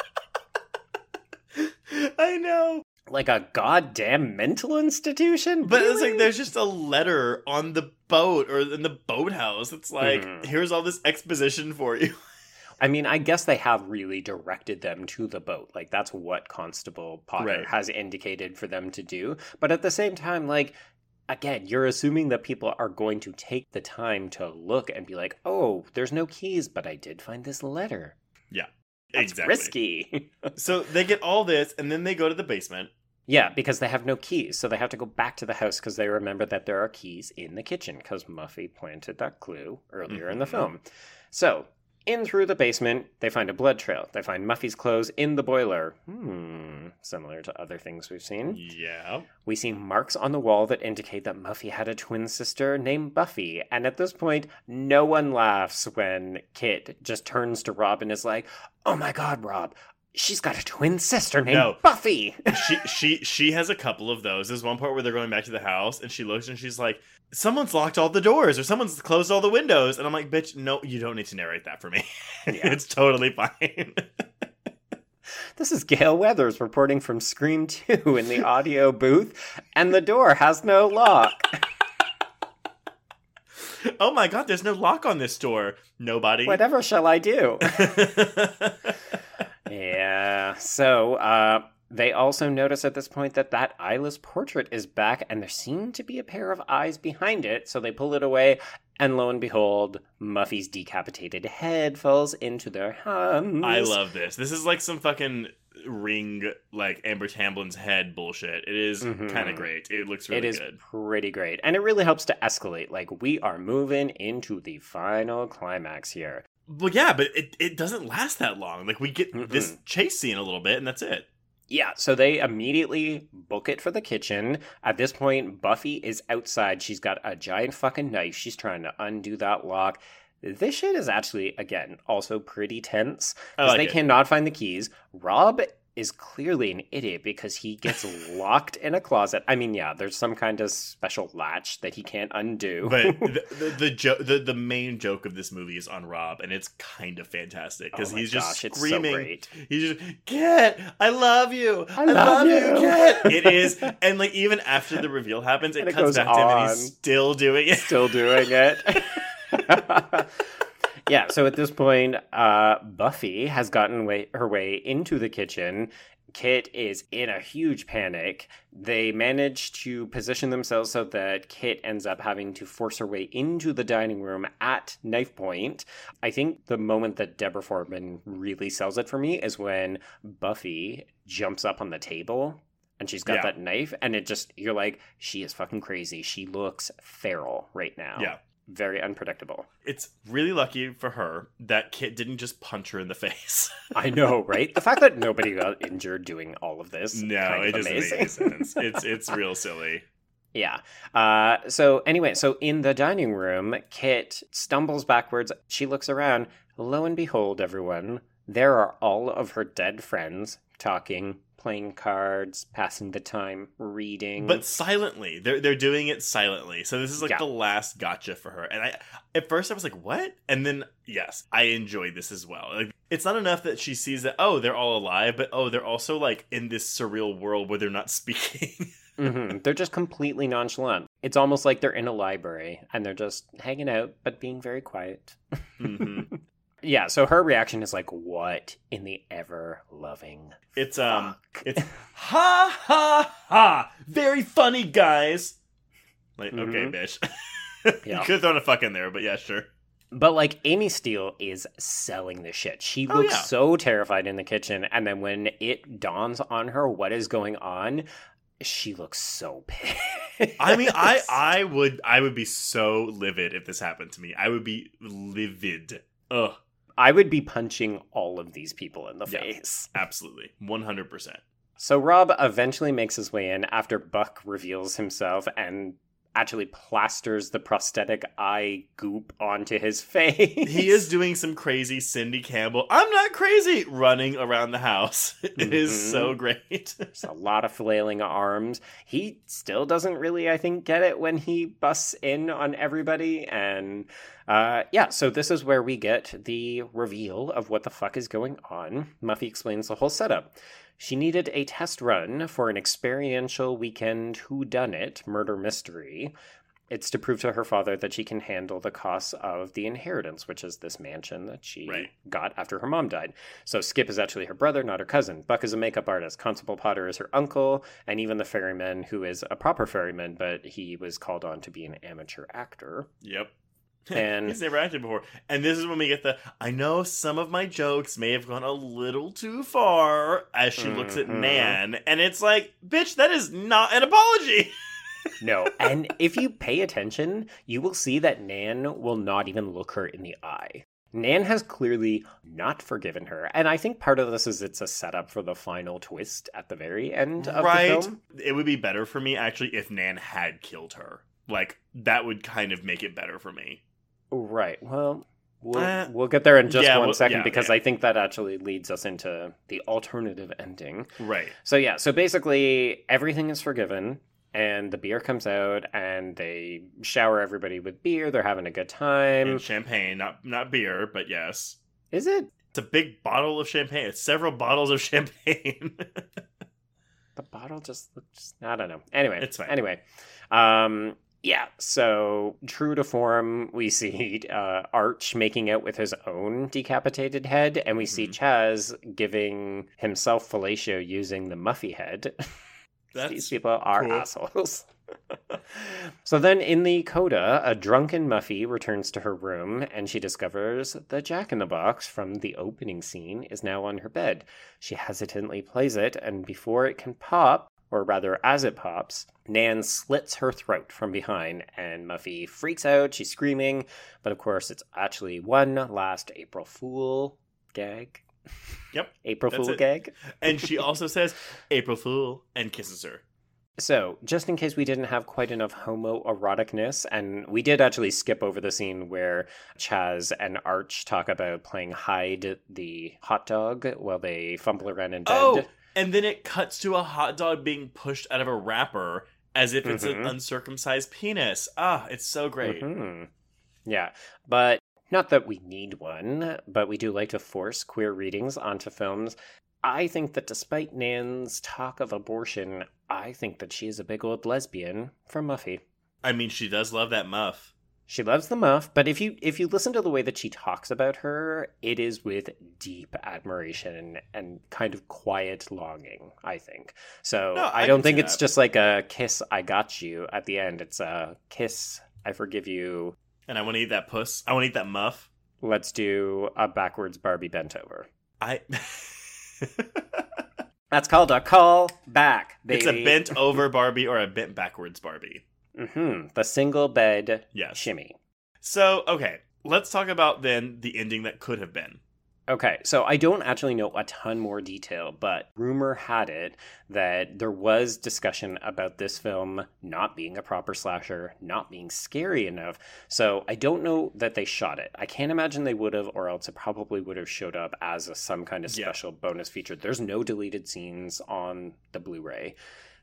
I know. Like a goddamn mental institution? But really? It's like there's just a letter on the boat or in the boathouse. It's like, mm-hmm. here's all this exposition for you. I mean, I guess they have really directed them to the boat. Like, that's what Constable Potter right. has indicated for them to do. But at the same time, like, again, you're assuming that people are going to take the time to look and be like, oh, there's no keys, but I did find this letter. Yeah, That's exactly. risky. So they get all this, and then they go to the basement. Yeah, because they have no keys, so they have to go back to the house because they remember that there are keys in the kitchen because Muffy planted that clue earlier mm-hmm. in the film. So, in through the basement, they find a blood trail. They find Muffy's clothes in the boiler. Hmm, similar to other things we've seen. Yeah. We see marks on the wall that indicate that Muffy had a twin sister named Buffy. And at this point, no one laughs when Kit just turns to Rob and is like, oh my god, Rob, she's got a twin sister named no. Buffy. she she she has a couple of those. There's one part where they're going back to the house, and she looks and she's like, someone's locked all the doors, or someone's closed all the windows. And I'm like, bitch, no, you don't need to narrate that for me. Yeah. It's totally fine. This is Gail Weathers reporting from Scream two in the audio booth, and the door has no lock. Oh my god, there's no lock on this door. Nobody. Whatever shall I do? Yeah, so uh, they also notice at this point that that eyeless portrait is back, and there seem to be a pair of eyes behind it, so they pull it away, and lo and behold, Muffy's decapitated head falls into their hands. I love this. This is like some fucking Ring, like Amber Tamblin's head bullshit. It is mm-hmm. kind of great. It looks really good. It is good. Pretty great, and it really helps to escalate. Like, we are moving into the final climax here. Well, yeah, but it, it doesn't last that long. Like, we get Mm-mm. this chase scene a little bit, and that's it. Yeah, so they immediately book it for the kitchen. At this point, Buffy is outside. She's got a giant fucking knife. She's trying to undo that lock. This shit is actually, again, also pretty tense. Because like they it. cannot find the keys. Rob is clearly an idiot because he gets locked in a closet. I mean, yeah, there's some kind of special latch that he can't undo. But the the the, jo- the the main joke of this movie is on Rob, and it's kind of fantastic because oh he's gosh, just screaming. So great. He's just, Kit, I love you. I, I love, love you, you Kit. It is, and like even after the reveal happens, it, it cuts back on. to him, and he's still doing it. Still doing it. Yeah, so at this point, uh, Buffy has gotten way- her way into the kitchen. Kit is in a huge panic. They manage to position themselves so that Kit ends up having to force her way into the dining room at knife point. I think the moment that Deborah Foreman really sells it for me is when Buffy jumps up on the table and she's got yeah. that knife, and it just, you're like, she is fucking crazy. She looks feral right now. Yeah. Very unpredictable. It's really lucky for her that Kit didn't just punch her in the face. I know, right? The fact that nobody got injured doing all of this. No, kind it of doesn't make any sense. It's it's real silly. Yeah. Uh, so anyway, so in the dining room, Kit stumbles backwards. She looks around. Lo and behold, everyone, there are all of her dead friends talking, playing cards, passing the time, reading. But silently. They're they're doing it silently. So this is like yeah. the last gotcha for her. And I at first I was like, what? And then, yes, I enjoyed this as well. Like, it's not enough that she sees that, oh, they're all alive, but oh, they're also like in this surreal world where they're not speaking. mm-hmm. They're just completely nonchalant. It's almost like they're in a library and they're just hanging out, but being very quiet. Mm-hmm. Yeah, so her reaction is like, what in the ever-loving It's, um, fuck? It's, ha, ha, ha, very funny, guys. Like, mm-hmm. okay, bitch. Yeah. You could have thrown a fuck in there, but yeah, sure. But, like, Amy Steele is selling the shit. She oh, looks yeah. so terrified in the kitchen, and then when it dawns on her what is going on, she looks so pissed. I mean, I, I would, I would be so livid if this happened to me. I would be livid. Ugh. I would be punching all of these people in the yeah, face. Absolutely. one hundred percent. So Rob eventually makes his way in after Buck reveals himself and actually plasters the prosthetic eye goop onto his face. He is doing some crazy Cindy Campbell, I'm not crazy, running around the house. It mm-hmm. is so great. There's a lot of flailing arms. He still doesn't really, I think, get it when he busts in on everybody. And uh, yeah, so this is where we get the reveal of what the fuck is going on. Muffy explains the whole setup. She needed a test run for an experiential weekend whodunit murder mystery. It's to prove to her father that she can handle the costs of the inheritance, which is this mansion that she Right. got after her mom died. So Skip is actually her brother, not her cousin. Buck is a makeup artist. Constable Potter is her uncle. And even the ferryman, who is a proper ferryman, but he was called on to be an amateur actor. Yep. And He's never acted before. And this is when we get the, I know some of my jokes may have gone a little too far, as she looks at Mhm. Nan. And it's like, bitch, that is not an apology. no. And if you pay attention, you will see that Nan will not even look her in the eye. Nan has clearly not forgiven her. And I think part of this is it's a setup for the final twist at the very end of right. the film. It would be better for me, actually, if Nan had killed her. Like, that would kind of make it better for me. Right. Well, we'll, Uh, we'll get there in just yeah, one well, second yeah, because yeah. I think that actually leads us into the alternative ending. Right. So yeah, so basically everything is forgiven and the beer comes out and they shower everybody with beer. They're having a good time. And champagne, not not beer, but yes. Is it? It's a big bottle of champagne. It's several bottles of champagne. The bottle just looks, I don't know. Anyway, It's fine. Anyway, um, yeah. So true to form, we see uh, Arch making out with his own decapitated head, and we see Mhm. Chaz giving himself fellatio using the Muffy head. That's These people are cool. assholes. So then in the coda, a drunken Muffy returns to her room and she discovers the Jack-in-the-Box from the opening scene is now on her bed. She hesitantly plays it, and before it can pop, or rather as it pops, Nan slits her throat from behind and Muffy freaks out. She's screaming, but of course it's actually one last April Fool gag. Yep, April that's Fool it. gag. And she also says, April Fool, and kisses her. So, just in case we didn't have quite enough homoeroticness, and we did actually skip over the scene where Chaz and Arch talk about playing hide the hot dog while they fumble around in bed. Oh, and then it cuts to a hot dog being pushed out of a wrapper as if it's Mhm. an uncircumcised penis. Ah, it's so great. Mhm. Yeah, but not that we need one, but we do like to force queer readings onto films. I think that despite Nan's talk of abortion, I think that she is a big old lesbian for Muffy. I mean, she does love that muff. She loves the muff, but if you if you listen to the way that she talks about her, it is with deep admiration and kind of quiet longing, I think. So No, I I don't can think see it's that. just like a kiss, I got you at the end. It's a kiss, I forgive you. And I want to eat that puss. I want to eat that muff. Let's do a backwards Barbie bent over. I. That's called a call back, baby. It's a bent over Barbie or a bent backwards Barbie. Mm-hmm. The single bed Yes. shimmy. So, okay, let's talk about then the ending that could have been. Okay, so I don't actually know a ton more detail, but rumor had it that there was discussion about this film not being a proper slasher, not being scary enough. So I don't know that they shot it. I can't imagine they would have, or else it probably would have showed up as a, some kind of Yeah. special bonus feature. There's no deleted scenes on the Blu-ray.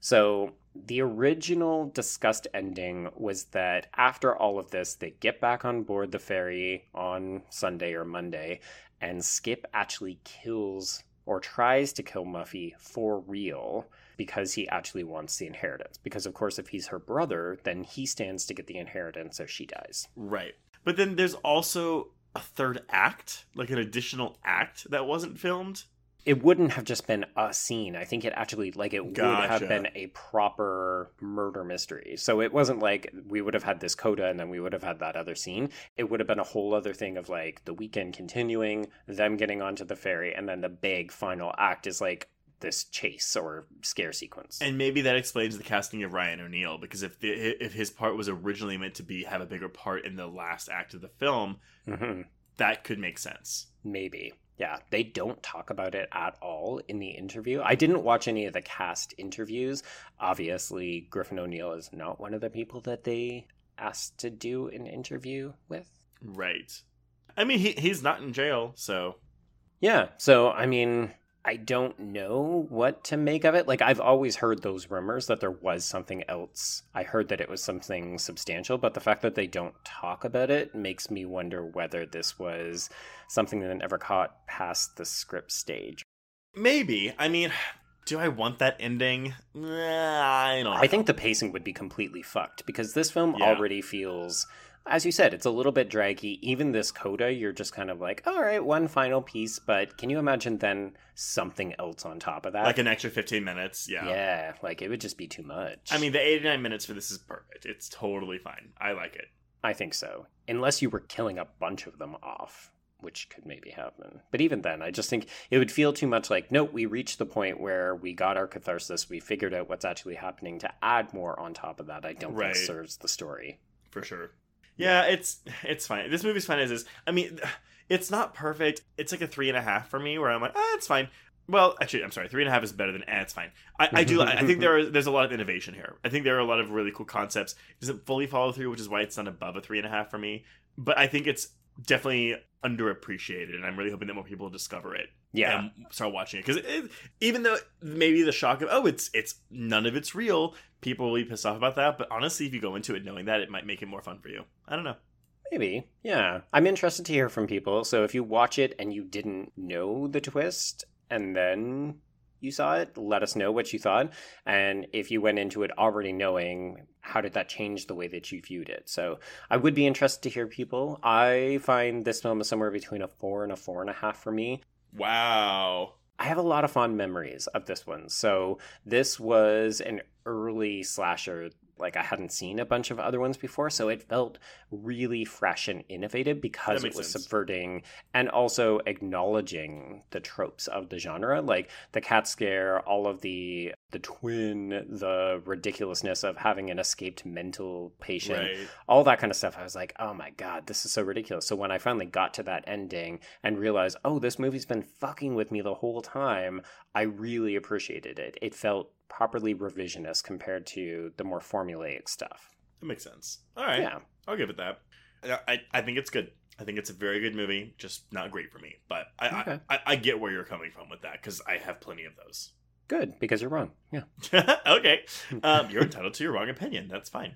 So the original discussed ending was that after all of this, they get back on board the ferry on Sunday or Monday, and Skip actually kills or tries to kill Muffy for real because he actually wants the inheritance. Because, of course, if he's her brother, then he stands to get the inheritance if she dies. Right. But then there's also a third act, like an additional act that wasn't filmed. It wouldn't have just been a scene. I think it actually, like, it would Gotcha. have been a proper murder mystery. So it wasn't like we would have had this coda and then we would have had that other scene. It would have been a whole other thing of, like, the weekend continuing, them getting onto the ferry, and then the big final act is, like, this chase or scare sequence. And maybe that explains the casting of Ryan O'Neal, because if the, if his part was originally meant to be have a bigger part in the last act of the film, Mm-hmm. that could make sense. Maybe. Yeah, they don't talk about it at all in the interview. I didn't watch any of the cast interviews. Obviously, Griffin O'Neill is not one of the people that they asked to do an interview with. Right. I mean, he he's not in jail, so Yeah, so, I mean, I don't know what to make of it. Like, I've always heard those rumors that there was something else. I heard that it was something substantial, but the fact that they don't talk about it makes me wonder whether this was something that never caught past the script stage. maybe. I mean, Do I want that ending? Nah, I don't know. I think the pacing would be completely fucked because this film Yeah. already feels, as you said, it's a little bit draggy. Even this coda, you're just kind of like, all right, one final piece, but can you imagine then something else on top of that? Like an extra fifteen minutes, yeah. Yeah, like it would just be too much. I mean, the eighty-nine minutes for this is perfect. It's totally fine. I like it. I think so. Unless you were killing a bunch of them off, which could maybe happen. But even then, I just think it would feel too much like, nope, we reached the point where we got our catharsis, we figured out what's actually happening. To add more on top of that, I don't Right. think serves the story. For sure. Yeah, it's it's fine. This movie's fine as is. I mean, it's not perfect. It's like a three and a half for me, where I'm like, ah, it's fine. Well, actually, I'm sorry. Three and a half is better than eh, it's fine. I, I do. I think there are there's a lot of innovation here. I think there are a lot of really cool concepts. It doesn't fully follow through, which is why it's not above a three and a half for me. But I think it's definitely underappreciated, and I'm really hoping that more people discover it. Yeah. And start watching it, because it, even though maybe the shock of oh, it's it's none of it's real, people will be pissed off about that. But honestly, if you go into it knowing that, it might make it more fun for you. I don't know. Maybe. Yeah. I'm interested to hear from people. So if you watch it and you didn't know the twist and then you saw it, let us know what you thought. And if you went into it already knowing, how did that change the way that you viewed it? So I would be interested to hear people. I find this film is somewhere between a four and a four and a half for me. Wow. I have a lot of fond memories of this one. So this was an early slasher. Like, I hadn't seen a bunch of other ones before, so it felt really fresh and innovative because That it makes was sense. subverting and also acknowledging the tropes of the genre, like the cat scare, all of the the twin, the ridiculousness of having an escaped mental patient, Right. all that kind of stuff. I was like, oh my god, this is so ridiculous. So when I finally got to that ending and realized, oh, this movie's been fucking with me the whole time, I really appreciated it. It felt properly revisionist compared to the more formulaic stuff. That makes sense. All right. Yeah. I'll give it that. I, I, I think it's good. I think it's a very good movie, just not great for me. But I Okay. I, I, I get where you're coming from with that, because I have plenty of those. Good, because you're wrong. Yeah. Okay. Um, you're entitled to your wrong opinion. That's fine.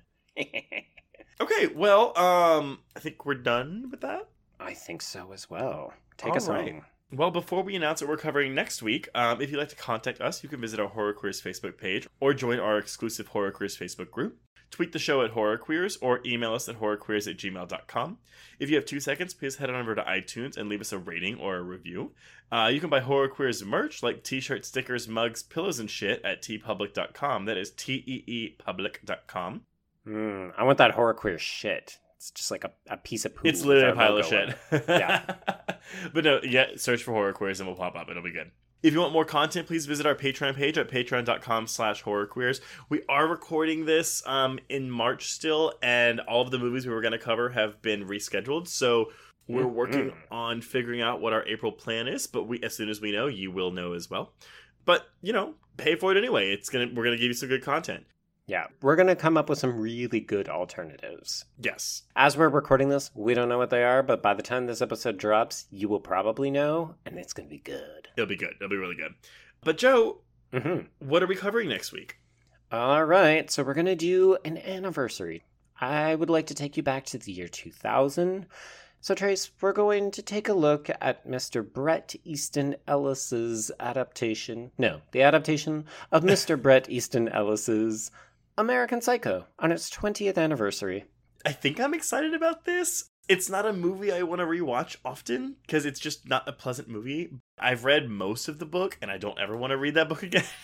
Okay, well, um, I think we're done with that. I think so as well. Take All us right. home. Well, before we announce what we're covering next week, um, if you'd like to contact us, you can visit our Horror Queers Facebook page or join our exclusive Horror Queers Facebook group. Tweet the show at Horror Queers or email us at horrorqueers at gmail dot com. If you have two seconds, please head on over to iTunes and leave us a rating or a review. Uh, you can buy Horror Queers merch like t-shirts, stickers, mugs, pillows, and shit at t public dot com. That is T E E public dot com. Mm, I want that horror queer shit. It's just like a, a piece of poop. It's literally a with our pile of logo on shit. it. Yeah. But no, yeah, search for Horror Queers and we'll pop up. It'll be good. If you want more content, please visit our Patreon page at patreon dot com slash horror queers. We are recording this um, in March still, and all of the movies we were going to cover have been rescheduled. So we're working Mm-hmm. on figuring out what our April plan is, but we as soon as we know, you will know as well. But, you know, pay for it anyway. It's gonna We're going to give you some good content. Yeah, we're going to come up with some really good alternatives. Yes. As we're recording this, we don't know what they are, but by the time this episode drops, you will probably know, and it's going to be good. It'll be good. It'll be really good. But, Joe, Mm-hmm. what are we covering next week? All right, so we're going to do an anniversary. I would like to take you back to the year two thousand. So, Trace, we're going to take a look at Mister Bret Easton Ellis's adaptation. No, the adaptation of Mister Bret Easton Ellis's American Psycho on its twentieth anniversary. I think I'm excited about this. It's not a movie I want to rewatch often because it's just not a pleasant movie. I've read most of the book and I don't ever want to read that book again.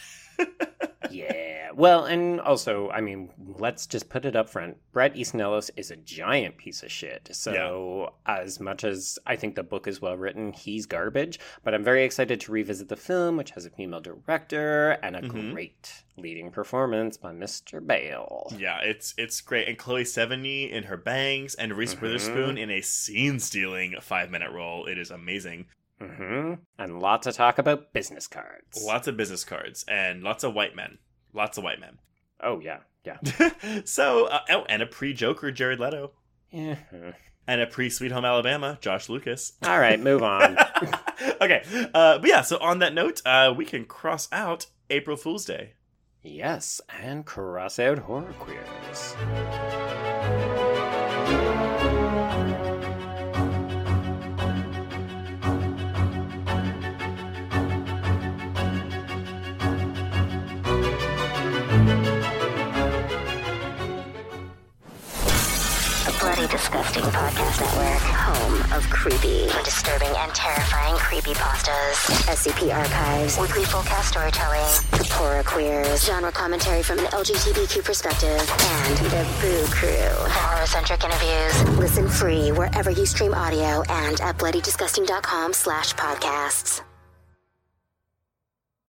Yeah, well, and also, I mean, let's just put it up front. Bret Easton Ellis is a giant piece of shit. So, as much as I think the book is well written, he's garbage. But I'm very excited to revisit the film, which has a female director and a Mhm. great leading performance by Mister Bale. Yeah, it's it's great. And Chloe Sevigny in her bangs and Reese Mhm. Witherspoon in a scene-stealing five-minute role. It is amazing. Mm-hmm. And lots of talk about business cards. Lots of business cards and lots of white men. Lots of white men. Oh, yeah, yeah. so, uh, oh, and a pre-Joker, Jared Leto. Yeah. And a pre-Sweet Home Alabama, Josh Lucas. All right, move on. Okay, uh, but yeah, so on that note, uh, we can cross out April Fool's Day. Yes, and cross out horror queers. The Bloody Disgusting Podcast Network. Home of creepy, for disturbing and terrifying creepypastas. S C P archives. Weekly full cast storytelling. The Pora Queers. Genre commentary from an L G B T Q perspective. And the Boo Crew. For horror-centric interviews. Listen free wherever you stream audio and at bloody disgusting dot com slash podcasts.